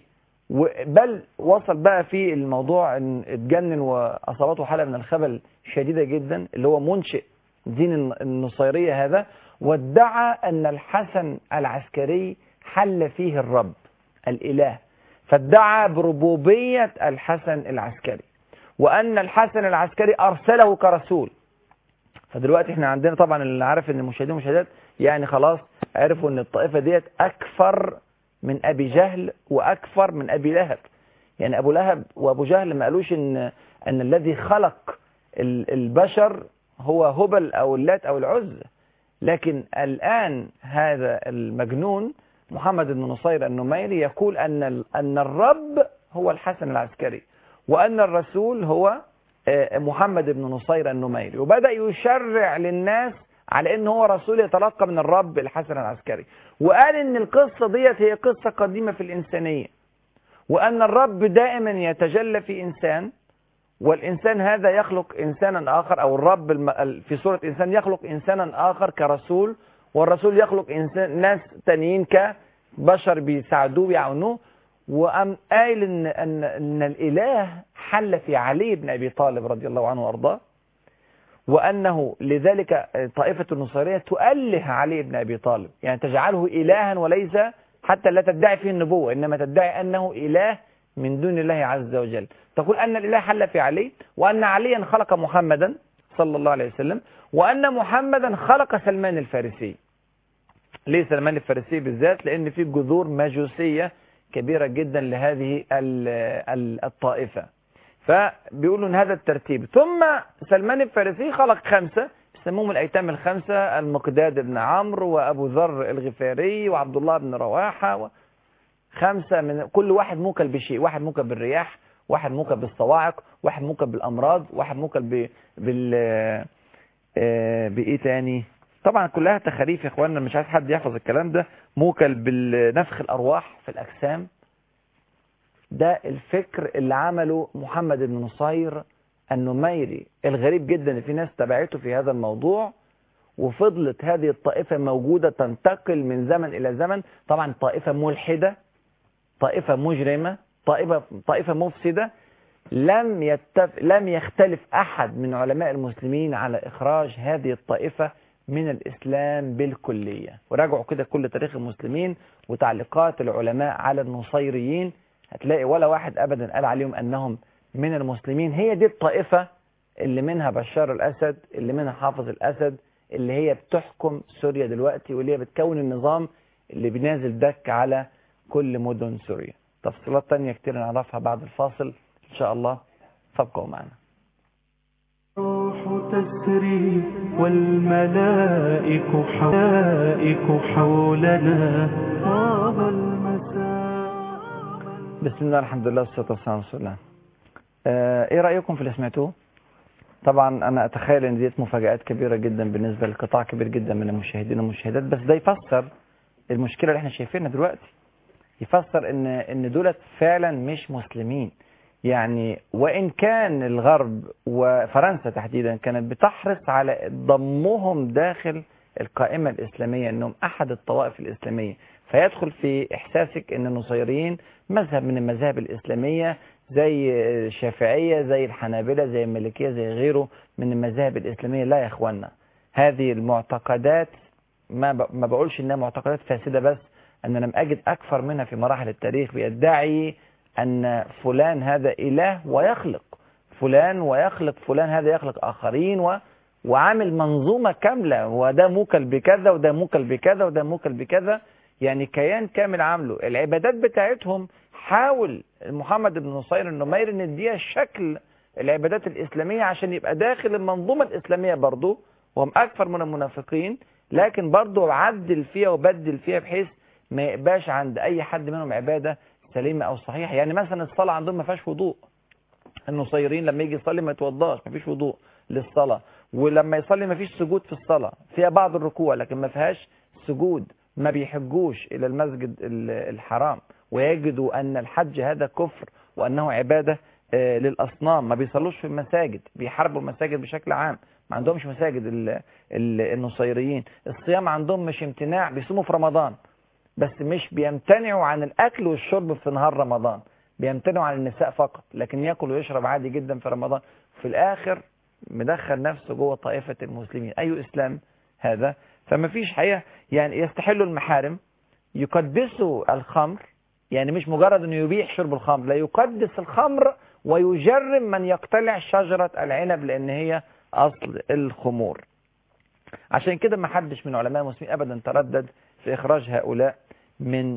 بل وصل بقى في الموضوع ان اتجنن واصابته حالة من الخبل شديدة جدا، اللي هو منشئ دين النصيرية هذا، وادعى ان الحسن العسكري حل فيه الرب الإله، فادعى بربوبية الحسن العسكري وان الحسن العسكري ارسله كرسول. فدلوقتي احنا عندنا طبعا اللي عارف ان المشاهدين والمشاهدات يعني خلاص عرفوا ان الطائفة ديت اكفر من ابي جهل واكفر من ابي لهب. يعني ابو لهب وابو جهل ما قالوش ان الذي خلق البشر هو هبل او اللات او العزى، لكن الان هذا المجنون محمد بن نصير النميري يقول ان الرب هو الحسن العسكري وان الرسول هو محمد بن نصير النميري، وبدأ يشرع للناس على ان هو رسول يتلقى من الرب الحسن العسكري، وقال ان القصة ديت هي قصة قديمة في الإنسانية، وان الرب دائما يتجلى في إنسان، والإنسان هذا يخلق إنسانا آخر، او الرب في صورة إنسان يخلق إنسانا آخر كرسول، والرسول يخلق ناس تانيين كبشر بيساعدوه بيعاونوه. وقام قايل ان الإله حل في علي بن أبي طالب رضي الله عنه وأرضاه، وأنه لذلك طائفة النصيرية تؤله علي بن أبي طالب، يعني تجعله إلها وليس حتى لا تدعي فيه النبوة، إنما تدعي أنه إله من دون الله عز وجل. تقول أن الإله حل في علي، وأن عليا خلق محمدا صلى الله عليه وسلم، وأن محمدا خلق سلمان الفارسي. ليه سلمان الفارسي بالذات؟ لأن في جذور مجوسية كبيرة جدا لهذه الطائفة، فبيقولوا ان هذا الترتيب. ثم سلمان الفارسي خلق 5 بيسموهم الايتام ال5: المقداد بن عمرو، وابو ذر الغفاري، وعبد الله بن رواحه. 5 من كل واحد موكل بشيء، واحد موكل بالرياح، واحد موكل بالصواعق، واحد موكل بالامراض، واحد موكل بايه تاني؟ طبعا كلها تخاريف يا اخواننا، مش عايز حد يحفظ الكلام ده. موكل بالنفخ الارواح في الاجسام. ده الفكر اللي عمله محمد بن نصير النميري. الغريب جدا ان في ناس تبعته في هذا الموضوع، وفضلت هذه الطائفة موجودة تنتقل من زمن إلى زمن. طبعا طائفة ملحدة، طائفة مجرمة، طائفة مفسدة. لم يختلف أحد من علماء المسلمين على إخراج هذه الطائفة من الإسلام بالكلية. وراجعوا كده كل تاريخ المسلمين وتعليقات العلماء على النصيريين، هتلاقي ولا واحد أبدا قال عليهم أنهم من المسلمين. هي دي الطائفة اللي منها بشار الأسد، اللي منها حافظ الأسد، اللي هي بتحكم سوريا دلوقتي، واللي هي بتكون النظام اللي بينازل دك على كل مدن سوريا. تفصيلات تانية كتير نعرفها بعد الفاصل إن شاء الله، فابقوا معنا. روح تسري والملائك حولنا طاب المساء. بسم الله الحمد لله والصلاة والسلام على رسول الله. ايه رأيكم في اللي سمعتوه؟ طبعا انا اتخيل ان ديت مفاجآت كبيرة جدا بالنسبة لقطاع كبير جدا من المشاهدين والمشاهدات، بس ده يفسر المشكلة اللي احنا شايفينها دلوقتي. يفسر ان دولت فعلا مش مسلمين. يعني وان كان الغرب وفرنسا تحديدا كانت بتحرص على ضمهم داخل القائمة الإسلامية، انهم احد الطوائف الإسلامية، فيدخل في احساسك ان النصيريين مذهب من المذاهب الإسلامية، زي الشافعية، زي الحنابلة، زي المالكية، زي غيره من المذاهب الإسلامية. لا يا اخوانا، هذه المعتقدات ما بقولش انها معتقدات فاسدة، بس أن لم أجد أكثر منها في مراحل التاريخ. بيدعي أن فلان هذا إله ويخلق فلان ويخلق فلان، هذا يخلق آخرين، وعامل منظومة كاملة، وده موكل بكذا وده موكل بكذا وده موكل بكذا، يعني كيان كامل عامله. العبادات بتاعتهم حاول محمد بن نصير النميري نديها شكل العبادات الإسلامية عشان يبقى داخل المنظومة الإسلامية برضو، وهم أكثر من المنافقين، لكن برضو عدل فيها وبدل فيها بحيث ما يبقاش عند اي حد منهم عبادة سليمة او صحيحة. يعني مثلا الصلاة عندهم ما فيهاش وضوء. النصيرين لما يجي يصلي ما يتوضاش، ما فيش وضوء للصلاة. ولما يصلي ما فيش سجود في الصلاة، فيها بعض الركوع لكن ما فيهاش سجود. ما بيحجوش الى المسجد الحرام، ويجدوا ان الحج هذا كفر وانه عبادة للاصنام. ما بيصلوش في المساجد، بيحاربوا المساجد بشكل عام، ما عندهمش مساجد النصيريين. الصيام عندهم مش امتناع، بيصوموا في رمضان بس مش بيمتنعوا عن الأكل والشرب في نهار رمضان، بيمتنعوا عن النساء فقط، لكن يأكل ويشرب عادي جدا في رمضان. في الآخر مدخل نفسه جوه طائفة المسلمين. أي إسلام هذا؟ فما فيش حقيقة. يعني يستحلوا المحارم، يقدسوا الخمر، يعني مش مجرد أنه يبيح شرب الخمر، لا، يقدس الخمر ويجرم من يقتلع شجرة العنب لأن هي أصل الخمور. عشان كده ما حدش من علماء المسلمين أبدا تردد في إخراج هؤلاء من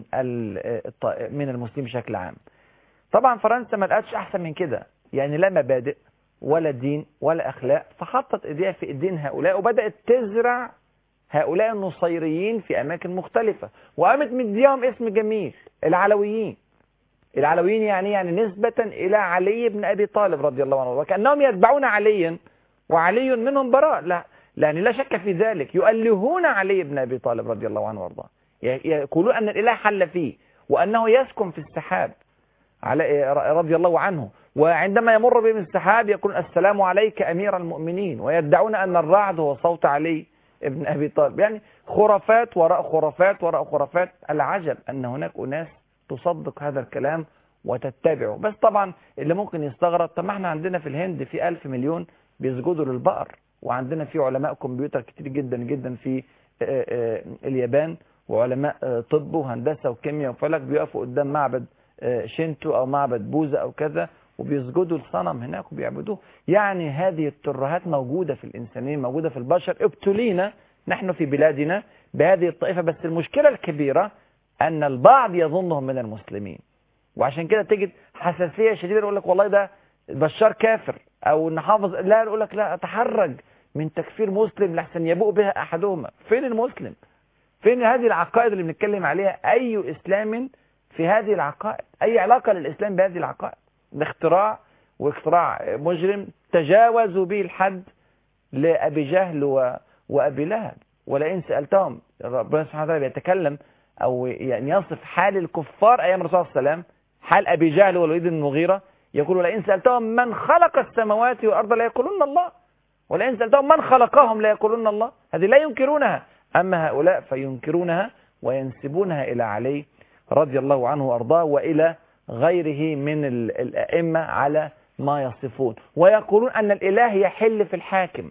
المسلمين بشكل عام. طبعا فرنسا ما لقتش أحسن من كده، يعني لا مبادئ ولا دين ولا أخلاق، فحطت إيديها في إيدين هؤلاء وبدأت تزرع هؤلاء النصيريين في أماكن مختلفة، وقامت مديهم اسم جميل: العلويين. العلويين يعني نسبة إلى علي بن أبي طالب رضي الله عنه، وكأنهم يتبعون عليا وعلي منهم براء. لا، يعني لا شك في ذلك، يؤلهون علي بن أبي طالب رضي الله عنه وارضاه، يقولون أن الإله حل فيه وأنه يسكن في السحاب رضي الله عنه، وعندما يمر بهم السحاب يقول: السلام عليك أمير المؤمنين، ويدعون أن الرعد هو صوت علي بن أبي طالب. يعني خرافات وراء خرافات وراء خرافات. العجب أن هناك أناس تصدق هذا الكلام وتتبعه. بس طبعا اللي ممكن يستغرب، طب ما احنا عندنا في الهند في 1000 مليون بيسجدوا للبقر، وعندنا في علماء كمبيوتر كتير جدا جدا في اليابان، وعلماء طب وهندسة وكيمياء وفلك بيقفوا قدام معبد شينتو أو معبد بوذا أو كذا، وبيسجدوا لصنم هناك وبيعبدوه. يعني هذه الترهات موجودة في الإنسانية، موجودة في البشر. ابتلينا نحن في بلادنا بهذه الطائفة، بس المشكلة الكبيرة أن البعض يظنهم من المسلمين، وعشان كده تجد حساسية شديدة. يقول لك والله ده بشار كافر، أو نحافظ، لا يقول لك لا أتحرج من تكفير مسلم لحسن يبوء بها أحدهما. فين المسلم؟ فين هذه العقائد اللي بنتكلم عليها؟ أي إسلام في هذه العقائد؟ أي علاقة للإسلام بهذه العقائد؟ ده اختراع، واختراع مجرم تجاوزوا به الحد لأبي جهل وأبي لهب. ولئن سألتهم، ربنا سبحانه وتعالى بيتكلم أو يعني يصف حال الكفار أيام الرسول صلى الله عليه وسلم، حال أبي جهل والوليد بن المغيرة، يقول ولئن سألتهم من خلق السماوات والأرض لا يقولون الله، ولئن سألتهم من خلقهم لا يقولون الله. هذه لا ينكرونها، أما هؤلاء فينكرونها وينسبونها إلى علي رضي الله عنه وأرضاه وإلى غيره من الأئمة على ما يصفون، ويقولون أن الإله يحل في الحاكم.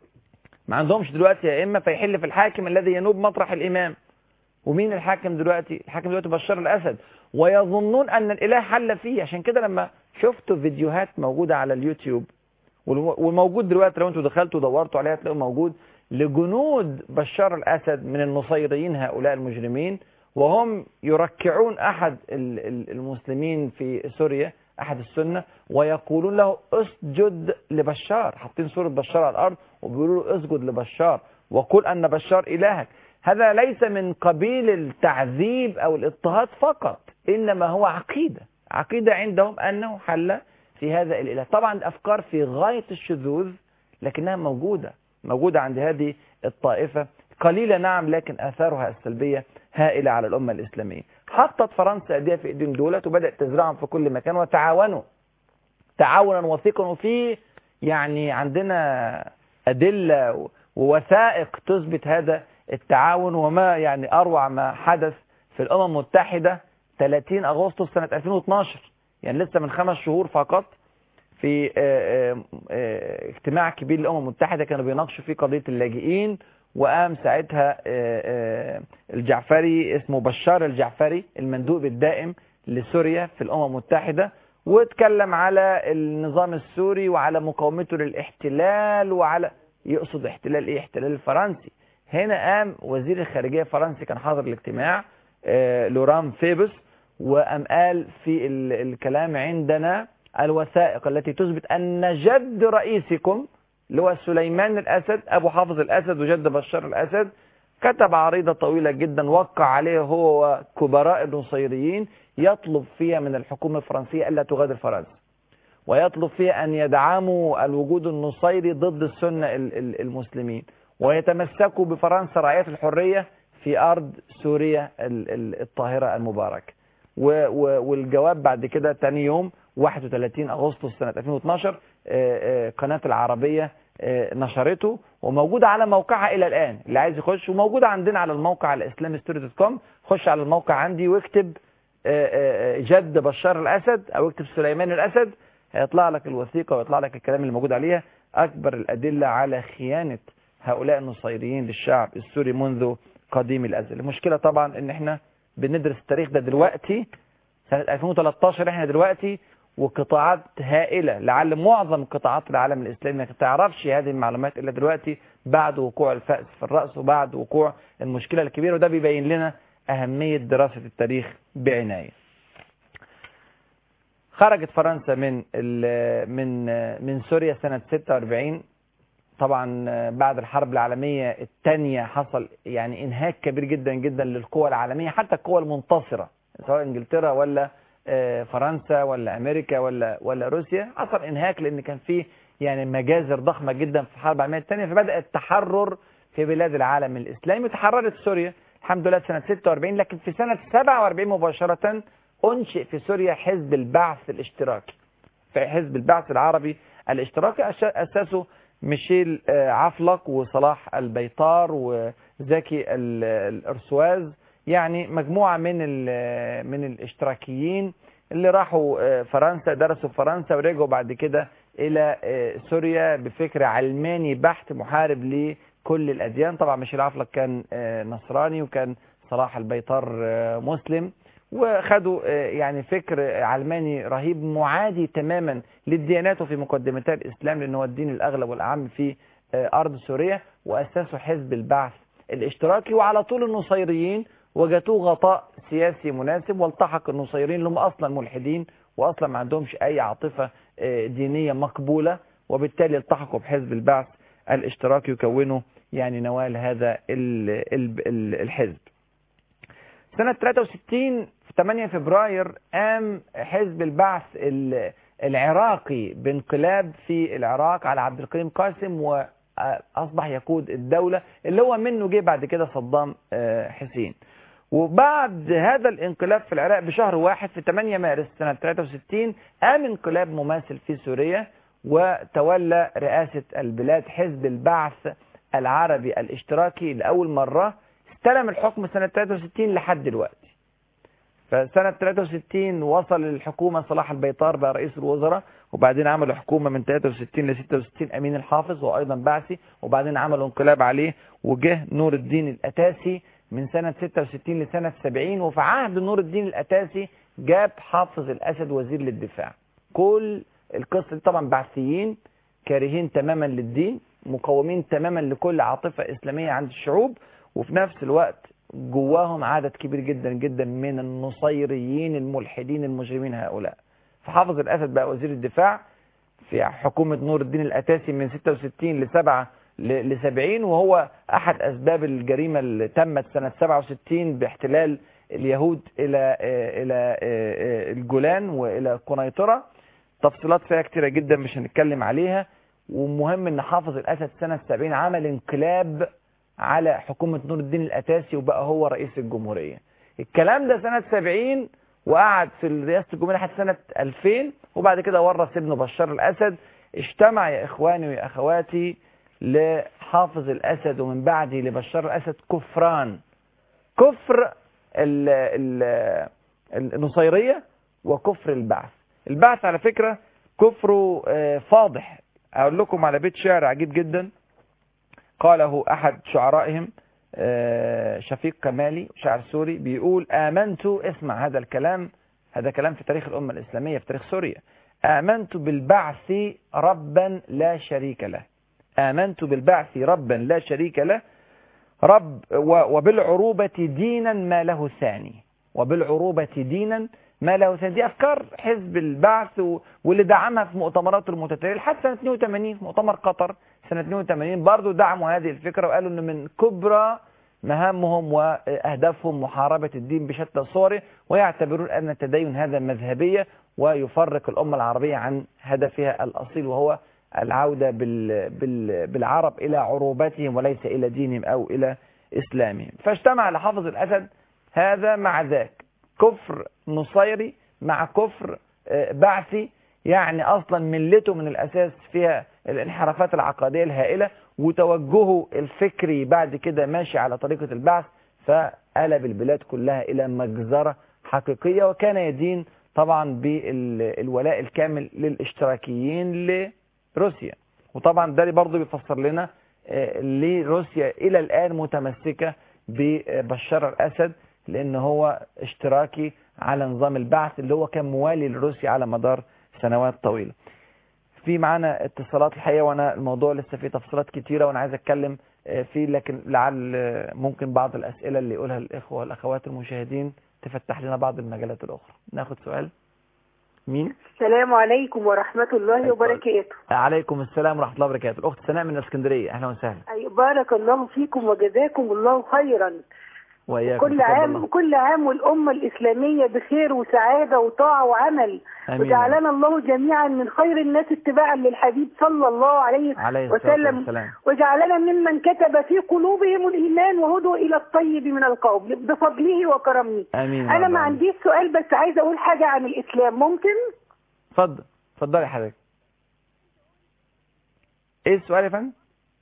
ما عندهمش دلوقتي أئمة، فيحل في الحاكم الذي ينوب مطرح الإمام. ومين الحاكم دلوقتي؟ الحاكم دلوقتي بشار الأسد، ويظنون أن الإله حل فيه. عشان كده لما شفتوا فيديوهات موجودة على اليوتيوب، وموجود دلوقتي لو انتوا دخلتوا ودورتوا عليها تلاقوا موجود، لجنود بشار الأسد من النصيريين هؤلاء المجرمين، وهم يركعون أحد المسلمين في سوريا، أحد السنة، ويقولون له اسجد لبشار، حاطين صورة بشار على الأرض وبيقولوا له اسجد لبشار وقل أن بشار إلهك. هذا ليس من قبيل التعذيب أو الاضطهاد فقط، إنما هو عقيدة عندهم أنه حل في هذا الإله. طبعا الأفكار في غاية الشذوذ، لكنها موجودة عند هذه الطائفة، قليلة نعم، لكن آثارها السلبية هائلة على الأمة الإسلامية. حطت فرنسا أيديها في أيدين دولة وبدأت تزرعهم في كل مكان، وتعاونوا تعاونا وثيقا. وفي يعني عندنا أدلة ووثائق تثبت هذا التعاون. وما يعني أروع ما حدث في الأمم المتحدة 30 أغسطس سنة 2012، يعني لسه من 5 شهور فقط، في اجتماع كبير للأمم المتحدة كانوا بيناقشوا فيه قضية اللاجئين، وقام ساعتها الجعفري، اسمه بشار الجعفري، المندوب الدائم لسوريا في الأمم المتحدة، واتكلم على النظام السوري وعلى مقاومته للاحتلال، وعلى يقصد احتلال ايه؟ احتلال الفرنسي. هنا قام وزير الخارجية الفرنسي كان حاضر الاجتماع، لوران فيبس، وقام قال في الكلام عندنا الوثائق التي تثبت أن جد رئيسكم اللي هو سليمان الأسد أبو حافظ الأسد وجد بشار الأسد كتب عريضة طويلة جدا وقع عليه هو وكبراء النصيريين، يطلب فيها من الحكومة الفرنسية ألا تغادر فرنسا، ويطلب فيها أن يدعموا الوجود النصيري ضد السنة المسلمين، ويتمسكوا بفرنسا رعاية الحرية في أرض سوريا الطاهرة المباركة. والجواب بعد كده تاني يوم 31 أغسطس سنة 2012 قناة العربية نشرته، وموجودة على موقعها إلى الآن. اللي عايز يخش، وموجودة عندنا على الموقع على islamhistory.com. خش على الموقع عندي واكتب جد بشار الأسد أو اكتب سليمان الأسد، هيطلع لك الوثيقة ويطلع لك الكلام اللي موجود عليها. أكبر الأدلة على خيانة هؤلاء النصيريين للشعب السوري منذ قديم الأزل. المشكلة طبعا ان احنا بندرس التاريخ ده دلوقتي سنة 2013، احنا دلوقتي وقطاعات هائلة، لعل معظم قطاعات العالم الإسلامي ما تعرفش هذه المعلومات إلا دلوقتي بعد وقوع الفأس في الرأس وبعد وقوع المشكلة الكبيرة. وده بيبين لنا أهمية دراسة التاريخ بعناية. خرجت فرنسا من سوريا سنة 46. طبعا بعد الحرب العالمية الثانية حصل يعني انهاك كبير جدا جدا للقوى العالمية، حتى القوى المنتصرة سواء انجلترا ولا فرنسا ولا امريكا ولا روسيا، حصل انهاك لان كان في يعني مجازر ضخمة جدا في الحرب العالمية الثانية. فبدأ التحرر في بلاد العالم الاسلامي، تحررت سوريا الحمد لله سنة 46. لكن في سنة 47 مباشرة انشئ في سوريا حزب البعث الاشتراكي، في حزب البعث العربي الاشتراكي أسسه ميشيل عفلق وصلاح البيطار وزكي الأرسواز، يعني مجموعة من الاشتراكيين اللي راحوا فرنسا، درسوا في فرنسا ورجعوا بعد كده إلى سوريا بفكر علماني بحت محارب لكل الأديان. طبعا ميشيل عفلق كان نصراني، وكان صلاح البيطار مسلم، وخدوا يعني فكر علماني رهيب معادي تماما للديانات وفي مقدمتها الإسلام، لأنه هو الدين الأغلب والأعم في أرض سوريا، وأسسوا حزب البعث الاشتراكي. وعلى طول النصيريين وجدوه غطاء سياسي مناسب، والتحق النصيريين اللي هم أصلا ملحدين وأصلا ما عندهمش أي عاطفة دينية مقبولة، وبالتالي التحقوا بحزب البعث الاشتراكي يكونوا يعني نوال هذا الحزب. سنة 63 في 8 فبراير قام حزب البعث العراقي بانقلاب في العراق على عبد الكريم قاسم، وأصبح يقود الدولة اللي هو منه جه بعد كده صدام حسين. وبعد هذا الانقلاب في العراق بشهر واحد في 8 مارس سنة 63 قام انقلاب مماثل في سوريا، وتولى رئاسة البلاد حزب البعث العربي الاشتراكي لأول مرة. استلم الحكم سنة 63 لحد دلوقتي. فسنة 63 وصل الحكومة صلاح البيطار بقى رئيس الوزراء، وبعدين عملوا حكومة من 63 ل 66 أمين الحافظ وأيضا بعثي، وبعدين عملوا انقلاب عليه وجه نور الدين الأتاسي من سنة 66 لسنة 70. وفي عهد نور الدين الأتاسي جاب حافظ الأسد وزير للدفاع. كل القصة طبعا بعثيين كارهين تماما للدين، مقاومين تماما لكل عاطفة إسلامية عند الشعوب، وفي نفس الوقت جواهم عدد كبير جدا جدا من النصيريين الملحدين المجرمين هؤلاء. فحافظ الأسد بقى وزير الدفاع في حكومة نور الدين الأتاسي من 66 ل 70، وهو أحد أسباب الجريمة اللي تمت سنة 67 باحتلال اليهود إلى الجولان وإلى قنيطرة. تفصيلات فيها كتيرة جدا مش هنتكلم عليها. ومهم ان حافظ الأسد سنة 70 عمل انقلاب على حكومة نور الدين الأتاسي وبقى هو رئيس الجمهورية. الكلام ده سنة 70، وقعد في رئاسة الجمهورية لحد سنة 2000، وبعد كده ورث ابنه بشار الأسد. اجتمع يا إخواني ويا أخواتي لحافظ الأسد ومن بعده لبشار الأسد كفران: كفر النصيرية وكفر البعث. البعث على فكرة كفره فاضح. أقول لكم على بيت شعر عجيب جدا قاله أحد شعرائهم شفيق كمالي، شاعر سوري، بيقول: آمنت، اسمع هذا الكلام، هذا كلام في تاريخ الأمة الإسلامية في تاريخ سوريا: آمنت بالبعث ربا لا شريك له، آمنت بالبعث ربا لا شريك له، رب وبالعروبة دينا ما له ثاني، وبالعروبة دينا ما له ثاني. دي أفكار حزب البعث واللي دعمها في مؤتمرات المتتالية لحد سنة 82. في مؤتمر قطر سنة 82 برضو دعموا هذه الفكرة، وقالوا أن من كبرى مهامهم وأهدافهم محاربة الدين بشتى صوره، ويعتبرون أن التدين هذا مذهبية ويفرق الأمة العربية عن هدفها الأصيل، وهو العودة بالعرب إلى عروبتهم وليس إلى دينهم أو إلى إسلامهم. فاجتمع لحافظ الأسد هذا مع ذاك، كفر نصيري مع كفر بعثي، يعني أصلا ملته من الأساس فيها الانحرافات العقادية الهائلة، وتوجهه الفكري بعد كده ماشي على طريقة البعث، فقلب البلاد كلها إلى مجزرة حقيقية. وكان يدين طبعا بالولاء الكامل للاشتراكيين لروسيا. وطبعا ده برضه بيفسر لنا ليه روسيا إلى الآن متمسكة ببشار الأسد، لأن هو اشتراكي على نظام البعث اللي هو كان موالي لروسيا على مدار سنوات طويلة. في معنا اتصالات الحقيقة، وانا الموضوع لسه فيه تفصيلات كتيرة وانا عايز اتكلم فيه، لكن لعل ممكن بعض الاسئلة اللي يقولها الاخوة والاخوات المشاهدين تفتح لنا بعض المجالات الاخرى. ناخد سؤال. مين؟ السلام عليكم ورحمة الله وبركاته. عليكم السلام ورحمة الله وبركاته. الاخت سناء من الاسكندرية، اهلا وسهلا. بارك الله فيكم وجزاكم الله خيرا. كل عام والأمة الإسلامية بخير وسعادة وطاعة وعمل، وجعلنا الله جميعا من خير الناس اتباعا للحبيب صلى الله عليه وسلم، وجعلنا ممن كتب في قلوبهم الإيمان وهدوا إلى الطيب من القول بفضله وكرمه. أنا ما عنديش سؤال، بس عايزة أقول حاجة عن الإسلام. ممكن؟ اتفضلي حضرتك. إيه السؤال يا فندم؟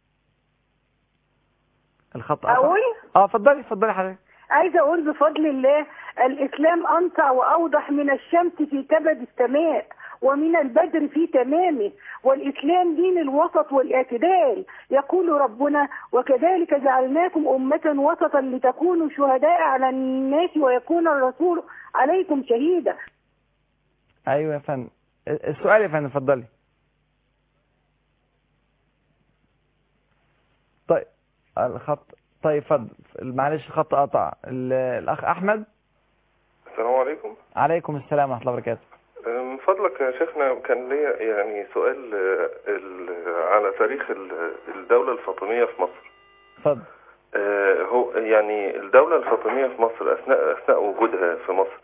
الخط أقول؟ اتفضلي حضرتك. عايزة أقول بفضل الله الإسلام أنصع وأوضح من الشمس في كبد السماء، ومن البدر في تمامه، والإسلام دين الوسط والاعتدال. يقول ربنا: وكذلك جعلناكم أمة وسطا لتكونوا شهداء على الناس ويكون الرسول عليكم شهيدا. أيوة يا فندم. السؤال يا فندم، اتفضلي. طيب الخط، طيب اتفضل، معلش الخط قطع. الأخ أحمد. السلام عليكم. عليكم السلام ورحمة الله وبركاته. من فضلك يا شيخنا، كان لي يعني سؤال على تاريخ الدولة الفاطمية في مصر. اتفضل. هو يعني الدولة الفاطمية في مصر أثناء وجودها في مصر،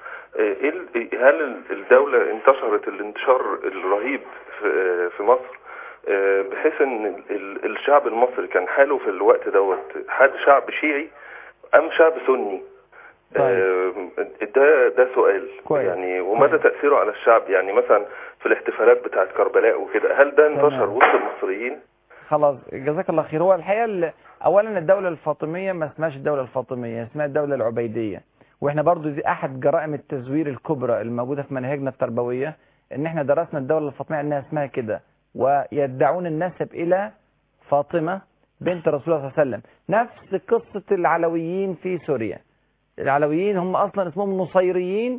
هل الدولة انتشرت الانتشار الرهيب في مصر، بحيث ان الشعب المصري كان حاله في الوقت دوت شعب شيعي ام شعب سني؟ طيب. ده سؤال كويس. يعني، ومدى تأثيره على الشعب، يعني مثلا في الاحتفالات بتاعت كربلاء وكده، هل ده انتشر وسط المصريين؟ خلاص، جزاك الله خير. هو الحقيقة اولا الدولة الفاطمية ما اسمهاش الدولة الفاطمية، اسمها الدولة العبيدية. واحنا برضو دي احد جرائم التزوير الكبرى الموجودة في مناهجنا التربوية، ان احنا درسنا الدولة الفاطمية انها اسمها كده، ويدعون النسب الى فاطمة بنت رسول الله صلى الله عليه وسلم. نفس قصة العلويين في سوريا. العلويين هم اصلا اسمهم نصيريين،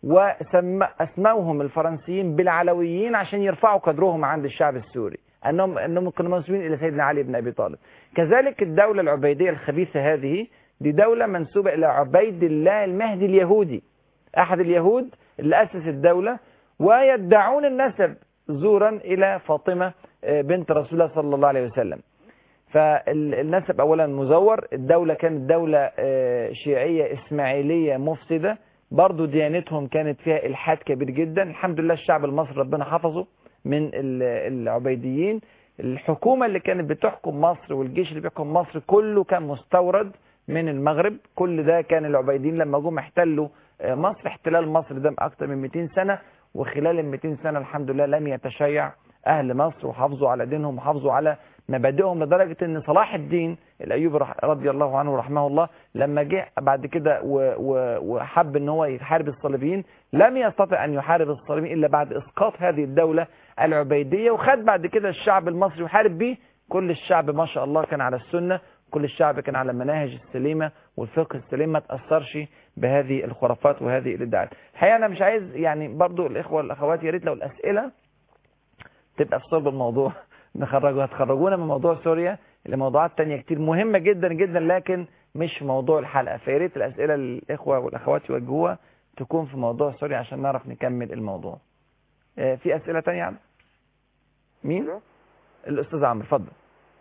واسموهم الفرنسيين بالعلويين عشان يرفعوا قدرهم عند الشعب السوري، انهم كانوا منسوبين الى سيدنا علي بن ابي طالب. كذلك الدولة العبيدية الخبيثة هذه، دي دولة منسوبة الى عبيد الله المهدي اليهودي، احد اليهود اللي اسس الدولة، ويدعون النسب زورا الى فاطمة بنت رسول الله صلى الله عليه وسلم. فالنسب اولا مزور. الدولة كانت دولة شيعية اسماعيلية مفسدة، برضو ديانتهم كانت فيها الحاد كبير جدا. الحمد لله الشعب المصري ربنا حفظه من العبيديين. الحكومة اللي كانت بتحكم مصر والجيش اللي بيحكم مصر كله كان مستورد من المغرب. كل ده كان العبيديين لما جم احتلوا مصر. احتلال مصر ده اكتر من 200 سنة، وخلال ال 200 سنة الحمد لله لم يتشيع اهل مصر، وحافظوا على دينهم وحافظوا على مبادئهم، لدرجة ان صلاح الدين الايوبي رضي الله عنه ورحمه الله لما جه بعد كده وحب ان هو يحارب الصليبيين، لم يستطع ان يحارب الصليبيين الا بعد اسقاط هذه الدولة العبيدية، وخد بعد كده الشعب المصري يحارب به. كل الشعب ما شاء الله كان على السنة، كل الشعب كان على المناهج السليمة والفقه السليم، ما تأثرش بهذه الخرافات وهذه الادعاءات. الحقيقة انا مش عايز يعني برضو الاخوة والاخوات يا ريت لو الاسئلة تبقى في صلب الموضوع هتخرجونا من موضوع سوريا لموضوعات تانية كتير مهمة جدا جدا، لكن مش موضوع الحلقة. فيا ريت الأسئلة الإخوة والأخوات يوجهوها تكون في موضوع سوريا عشان نعرف نكمل الموضوع. في أسئلة تانية عم؟ مين؟ الأستاذ عمرو، اتفضل.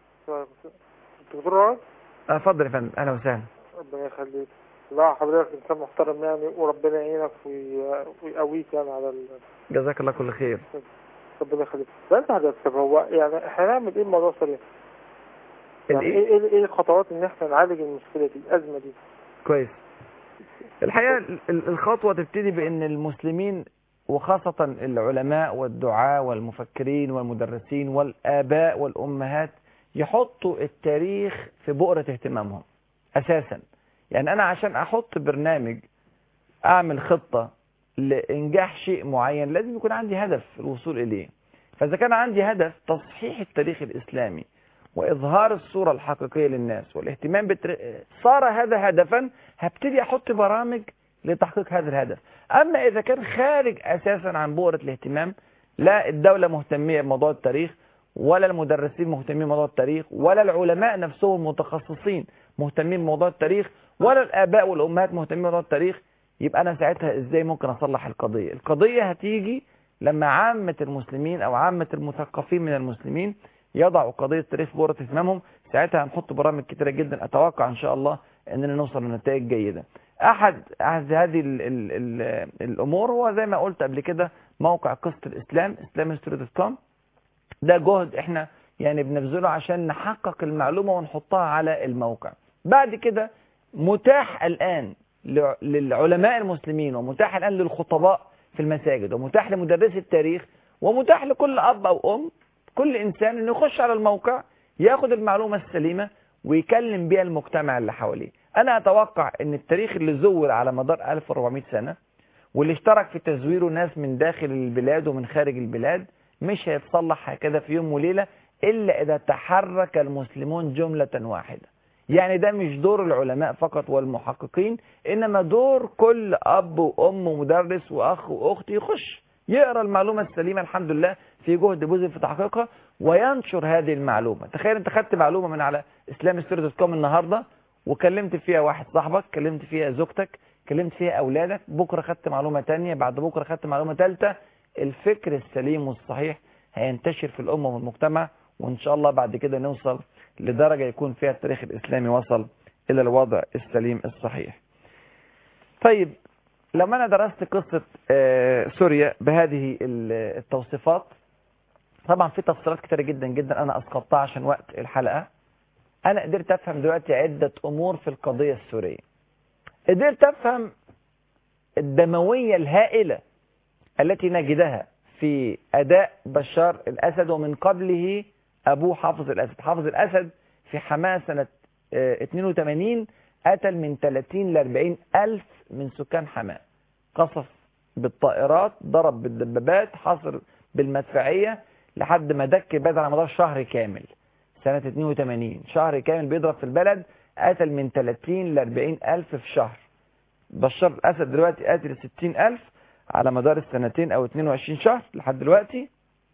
دكتور رائد؟ اتفضل يا فندم، أهلا وسهلا. ربنا يخليك. لا حضرتك إنسان محترم يعني، وربنا يعينك ويقويك يعني على جزاك الله كل خير. ربنا يخليك. بس حضرتك هو يعني احنا هنعمل ايه الموضوع سريع؟ يعني ايه الخطوات ان احنا نعالج المشكلة دي، الأزمة دي؟ كويس. الحقيقة الخطوة تبتدي بأن المسلمين وخاصة العلماء والدعاة والمفكرين والمدرسين والآباء والأمهات يحطوا التاريخ في بؤرة اهتمامهم أساسا. يعني أنا عشان أحط برنامج، أعمل خطة لإنجاح شيء معين، لازم يكون عندي هدف الوصول إليه. فإذا كان عندي هدف تصحيح التاريخ الإسلامي وإظهار الصورة الحقيقية للناس والاهتمام صار هذا هدفا، هبتدي أحط برامج لتحقيق هذا الهدف. أما إذا كان خارج أساسا عن بؤرة الاهتمام، لا الدولة مهتمية بموضوع التاريخ، ولا المدرسين مهتمين بموضوع التاريخ، ولا العلماء نفسهم المتخصصين مهتمين بموضوع التاريخ، ولا الآباء والأمهات مهتمين بموضوع التاريخ، يبقى أنا ساعتها إزاي ممكن أصلح القضية؟ القضية هتيجي لما عامة المسلمين أو عامة المثقفين من المسلمين يضعوا قضية التاريخ في بؤرة اهتمامهم. ساعتها هنحط برامج كتيرة جدا، أتوقع إن شاء الله أننا نوصل لنتائج جيدة. أحد هذه الأمور هو زي ما قلت قبل كده موقع قصة الإسلام islamhistory.com. ده جهد إحنا يعني بنبذله عشان نحقق المعلومة ونحطها على الموقع. بعد كده متاح الآن للعلماء المسلمين، ومتاح الآن للخطباء في المساجد، ومتاح لمدرسي التاريخ، ومتاح لكل أب أو أم، كل إنسان إنه يخش على الموقع ياخد المعلومة السليمة ويكلم بيها المجتمع اللي حواليه. أنا أتوقع أن التاريخ اللي زور على مدار 1400 سنة واللي اشترك في تزويره ناس من داخل البلاد ومن خارج البلاد مش هيتصلح هكذا في يوم وليلة إلا إذا تحرك المسلمون جملة واحدة. يعني ده مش دور العلماء فقط والمحققين، إنما دور كل أب وأم ومدرس وأخ وأخت يخش يقرأ المعلومة السليمة الحمد لله في جهد بذل في تحقيقها وينشر هذه المعلومة. تخيل أنت خدت معلومة من على islamhistory.com النهاردة وكلمت فيها واحد صاحبك، كلمت فيها زوجتك، كلمت فيها أولادك، بكرة خدت معلومة تانية، بعد بكرة خدت معلومة ثالثة. الفكر السليم والصحيح هينتشر في الأمة والمجتمع، وإن شاء الله بعد كده نوصل لدرجة يكون فيها التاريخ الإسلامي وصل إلى الوضع السليم الصحيح. طيب لما أنا درست قصة سوريا بهذه التوصيفات، طبعا في تفصيلات كتيرة جدا جدا أنا أسقطتها عشان وقت الحلقة. أنا قدرت أفهم دلوقتي عدة أمور في القضية السورية. قدرت أفهم الدموية الهائلة التي نجدها في أداء بشار الأسد ومن قبله أبوه حافظ الأسد. حافظ الأسد في حماة سنة 82 قتل من 30 ل 40 ألف من سكان حماة، قصف بالطائرات، ضرب بالدبابات، حصر بالمدفعية، لحد ما دك البلد على مدار شهر كامل. سنة 82 شهر كامل بيضرب في البلد، قتل من 30 ل 40 ألف في شهر. بشار الأسد دلوقتي قاتل 60 ألف على مدار السنتين أو 22 شهر لحد دلوقتي.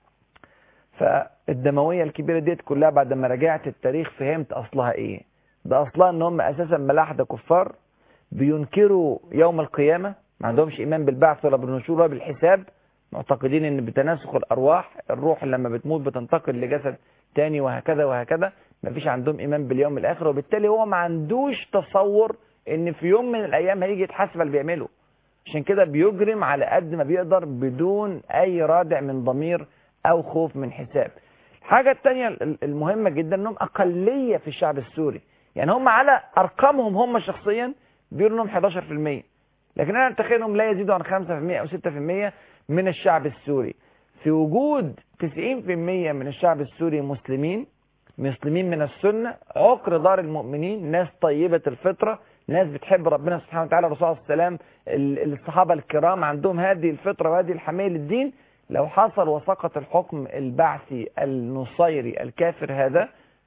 فالدموية الكبيرة ديت كلها بعد ما رجعت التاريخ فهمت أصلها إيه. ده أصلها إن هم أساسا ملاحدة كفار بينكروا يوم القيامة، ما عندهمش إيمان بالبعث ولا بالنشور ولا بالحساب، معتقدين إن بتناسخ الأرواح، الروح لما بتموت بتنتقل لجسد تاني وهكذا وهكذا، ما فيش عندهم إيمان باليوم الآخر، وبالتالي هو ما عندوش تصور إن في يوم من الأيام هيجي يتحاسب اللي بيعمله. عشان كده بيجرم على قد ما بيقدر بدون أي رادع من ضمير أو خوف من حساب. الحاجة الثانية المهمة جدا إنهم أقلية في الشعب السوري، يعني هم على أرقامهم هم شخصيا بيقولوا إنهم 11%، لكن أنا أتخيل إنهم لا يزيدوا عن 5% أو 6% من الشعب السوري، في وجود 90% من الشعب السوري مسلمين من السنة، عقر دار المؤمنين، ناس طيبة الفطرة، ناس بتحب ربنا سبحانه وتعالى، الرسول صلى الله عليه وسلم، الصحابة الكرام عندهم هذه الفطرة وهذه الحمية للدين. لو حصل وسقط الحكم البعثي النصيري الكافر هذا،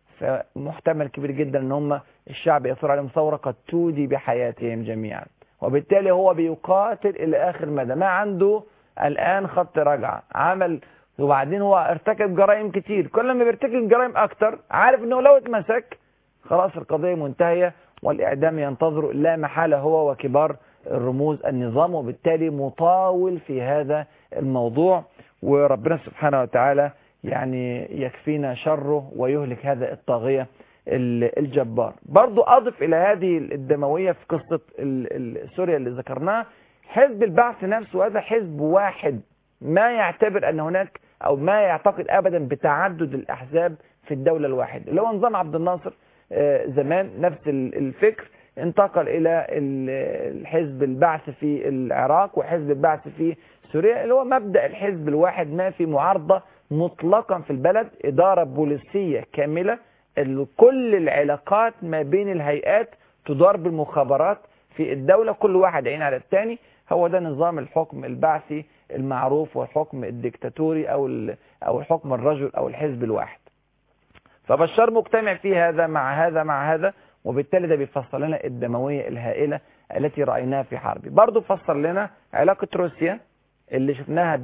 فمحتمل كبير جدا ان هم الشعب يثور عليهم ثورة قد تودي بحياتهم جميعا، وبالتالي هو بيقاتل الى اخر مدى، ما عنده الان خط رجعة عمل. وبعدين هو ارتكب جرائم كتير، كل ما بيرتكب جرائم اكتر عارف انه لو اتمسك خلاص القضية منتهية والاعدام ينتظر لا محالة هو وكبار الرموز النظام، وبالتالي مطاول في هذا الموضوع، وربنا سبحانه وتعالى يعني يكفينا شره ويهلك هذا الطاغية الجبار. برضو أضف إلى هذه الدموية في قصة سوريا اللي ذكرناها حزب البعث نفسه، هذا حزب واحد ما يعتبر أن هناك أو ما يعتقد أبدا بتعدد الأحزاب في الدولة الواحدة، اللي هو نظام عبد الناصر زمان نفس الفكر، انتقل إلى الحزب البعث في العراق وحزب البعث في سوريا، اللي هو مبدأ الحزب الواحد، ما في معارضة مطلقا في البلد، إدارة بوليسية كاملة، كل العلاقات ما بين الهيئات تدار بالمخابرات في الدولة، كل واحد عين على الثاني. هو ده نظام الحكم البعثي المعروف، والحكم الديكتاتوري أو الحكم الرجل أو الحزب الواحد. فبشار مجتمع في هذا مع هذا مع هذا، وبالتالي ده بيفسر لنا الدموية الهائلة التي رأيناها في حرب. برضو فسر لنا علاقة روسيا اللي شفناها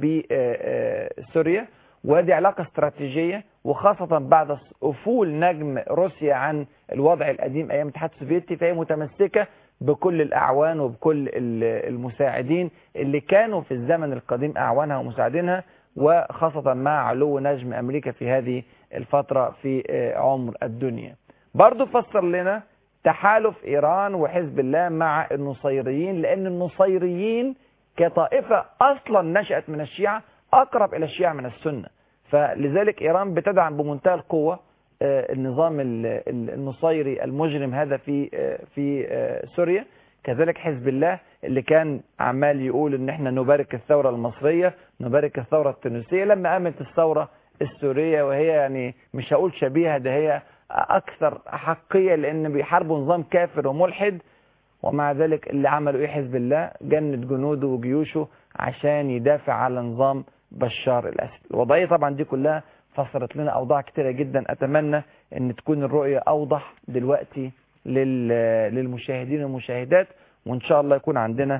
بسوريا، وهذه علاقة استراتيجية، وخاصة بعد أفول نجم روسيا عن الوضع القديم أيام الاتحاد السوفيتي، فهي متمسكة بكل الأعوان وبكل المساعدين اللي كانوا في الزمن القديم أعوانها ومساعدينها، وخاصة مع علو نجم أمريكا في هذه الفترة في عمر الدنيا. برضو فسر لنا تحالف إيران وحزب الله مع النصيريين، لأن النصيريين كطائفة أصلا نشأت من الشيعة أقرب إلى الشيعة من السنة، فلذلك إيران بتدعم بمنتهى القوة النظام النصيري المجرم هذا في سوريا. كذلك حزب الله اللي كان عمال يقول ان احنا نبارك الثورة المصرية، نبارك الثورة التونسية، لما قامت الثورة السورية وهي يعني مش هقول شبيهة، ده هي أكثر أحقية، لأن بيحاربوا نظام كافر وملحد، ومع ذلك اللي عملوا إيه حزب الله؟ جند جنوده وجيوشه عشان يدافع على نظام بشار الأسد. الوضعية طبعا دي كلها فسرت لنا أوضاع كتيرة جدا. أتمنى أن تكون الرؤية أوضح دلوقتي للمشاهدين والمشاهدات، وإن شاء الله يكون عندنا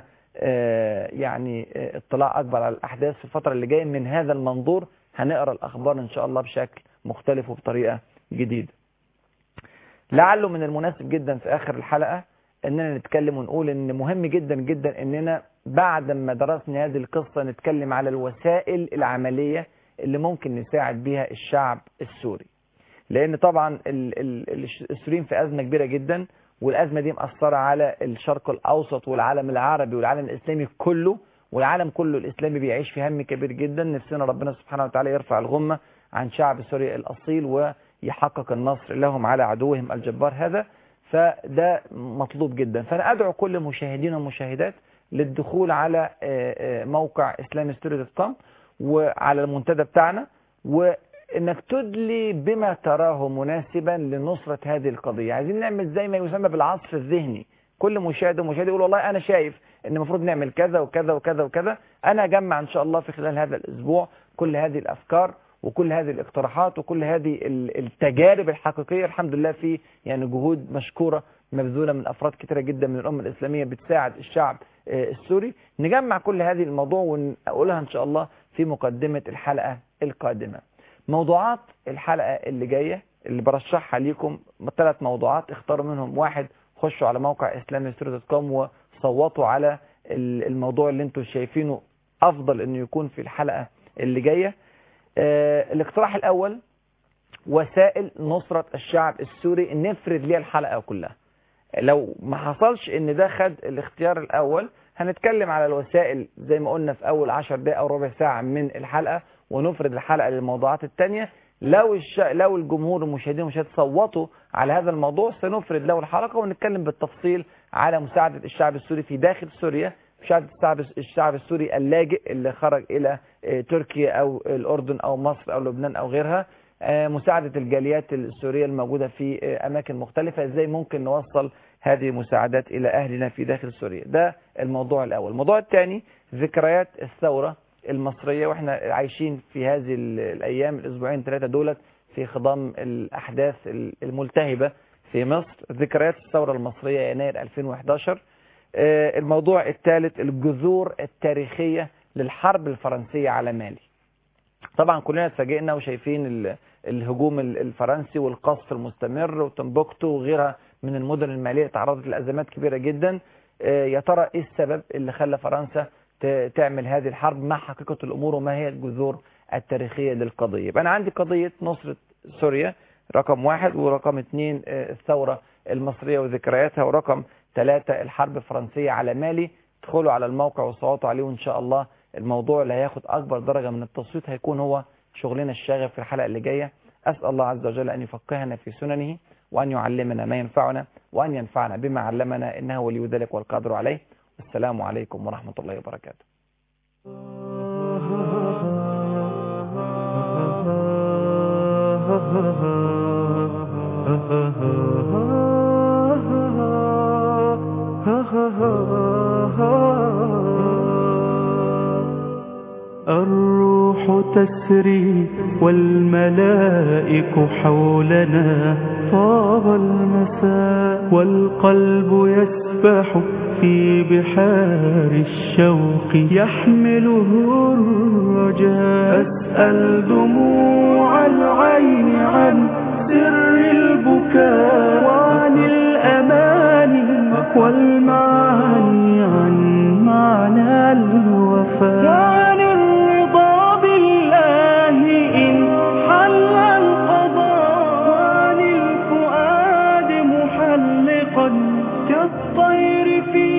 يعني اطلاع أكبر على الأحداث في الفترة اللي جاية من هذا المنظور. هنقرأ الأخبار إن شاء الله بشكل مختلف وبطريقة جديدة. لعله من المناسب جدا في آخر الحلقة أننا نتكلم ونقول أن مهم جدا جدا أننا بعد ما درسنا هذه القصة نتكلم على الوسائل العملية اللي ممكن نساعد بها الشعب السوري، لأن طبعا السوريين في أزمة كبيرة جدا، والأزمة دي مأثرة على الشرق الأوسط والعالم العربي والعالم الإسلامي كله، والعالم كله الإسلامي بيعيش في هم كبير جدا. نفسنا ربنا سبحانه وتعالى يرفع الغمة عن شعب سوريا الأصيل ويحقق النصر لهم على عدوهم الجبار هذا، فده مطلوب جدا. فأنا أدعو كل مشاهدين ومشاهدات للدخول على موقع islamhistory.com وعلى المنتدى بتاعنا، وإنك تدلي بما تراه مناسبا لنصرة هذه القضية. عايزين نعمل زي ما يسمى بالعصف الذهني. كل مشاهد ومشاهد يقول والله أنا شايف إن المفروض نعمل كذا وكذا وكذا وكذا. أنا أجمع إن شاء الله في خلال هذا الأسبوع كل هذه الأفكار وكل هذه الاقتراحات وكل هذه التجارب الحقيقية. الحمد لله في يعني جهود مشكورة مبذولة من أفراد كتيرة جدا من الأمة الإسلامية بتساعد الشعب السوري. نجمع كل هذه الموضوع ونقولها إن شاء الله في مقدمة الحلقة القادمة. موضوعات الحلقة اللي جاية اللي برشحها ليكم 3 موضوعات، اختاروا منهم واحد. خشوا على موقع islamhistory.com وصوتوا على الموضوع اللي انتم شايفينه أفضل إنه يكون في الحلقة اللي جاية. الاقتراح الأول وسائل نصرة الشعب السوري، نفرد ليها الحلقة كلها. لو ما حصلش ان ده خد الاختيار الأول هنتكلم على الوسائل زي ما قلنا في أول 10 دقائق أو ربع ساعة من الحلقة، ونفرد الحلقة للموضوعات التانية. لو الجمهور المشاهدين والمشاهدات صوتوا على هذا الموضوع سنفرد له الحلقة ونتكلم بالتفصيل على مساعدة الشعب السوري في داخل سوريا، مساعدة الشعب السوري اللاجئ اللي خرج إلى تركيا أو الأردن أو مصر أو لبنان أو غيرها، مساعدة الجاليات السورية الموجودة في أماكن مختلفة، إزاي ممكن نوصل هذه المساعدات إلى أهلنا في داخل سوريا. ده الموضوع الأول. الموضوع الثاني ذكريات الثورة المصرية، وإحنا عايشين في هذه الأيام الأسبوعين 3 دولت في خضم الأحداث الملتهبة في مصر. ذكريات الثورة المصرية يناير 2011. الموضوع الثالث الجذور التاريخية للحرب الفرنسية على مالي. طبعا كلنا اتفاجئنا وشايفين الهجوم الفرنسي والقصف المستمر وتمبوكتو وغيرها من المدن المالية تعرضت لأزمات كبيرة جدا. يا ترى ايه السبب اللي خلى فرنسا تعمل هذه الحرب؟ مع حقيقة الأمور وما هي الجذور التاريخية للقضية. يبقى أنا عندي قضية نصرة سوريا رقم 1، ورقم 2 الثورة المصرية وذكرياتها، ورقم 3 الحرب الفرنسية على مالي. ادخلوا على الموقع وصوتوا عليه، وإن شاء الله الموضوع اللي هياخد أكبر درجة من التصويت هيكون هو شغلنا الشاغل في الحلقة اللي جاية. أسأل الله عز وجل أن يفقهنا في سننه وأن يعلمنا ما ينفعنا وأن ينفعنا بما علمنا، إنه ولي ذلك والقادر عليه. السلام عليكم ورحمة الله وبركاته. الروح تسري والملائك حولنا، طاب المساء والقلب يسبح في بحار الشوق يحمله الرجاء. أسأل دموع العين عن سر البكاء وعن الأماني والمعاني عن معنى الوفاء، وعن الرضا بالله إن حل القضاء، وعن الفؤاد محلقا كالطير في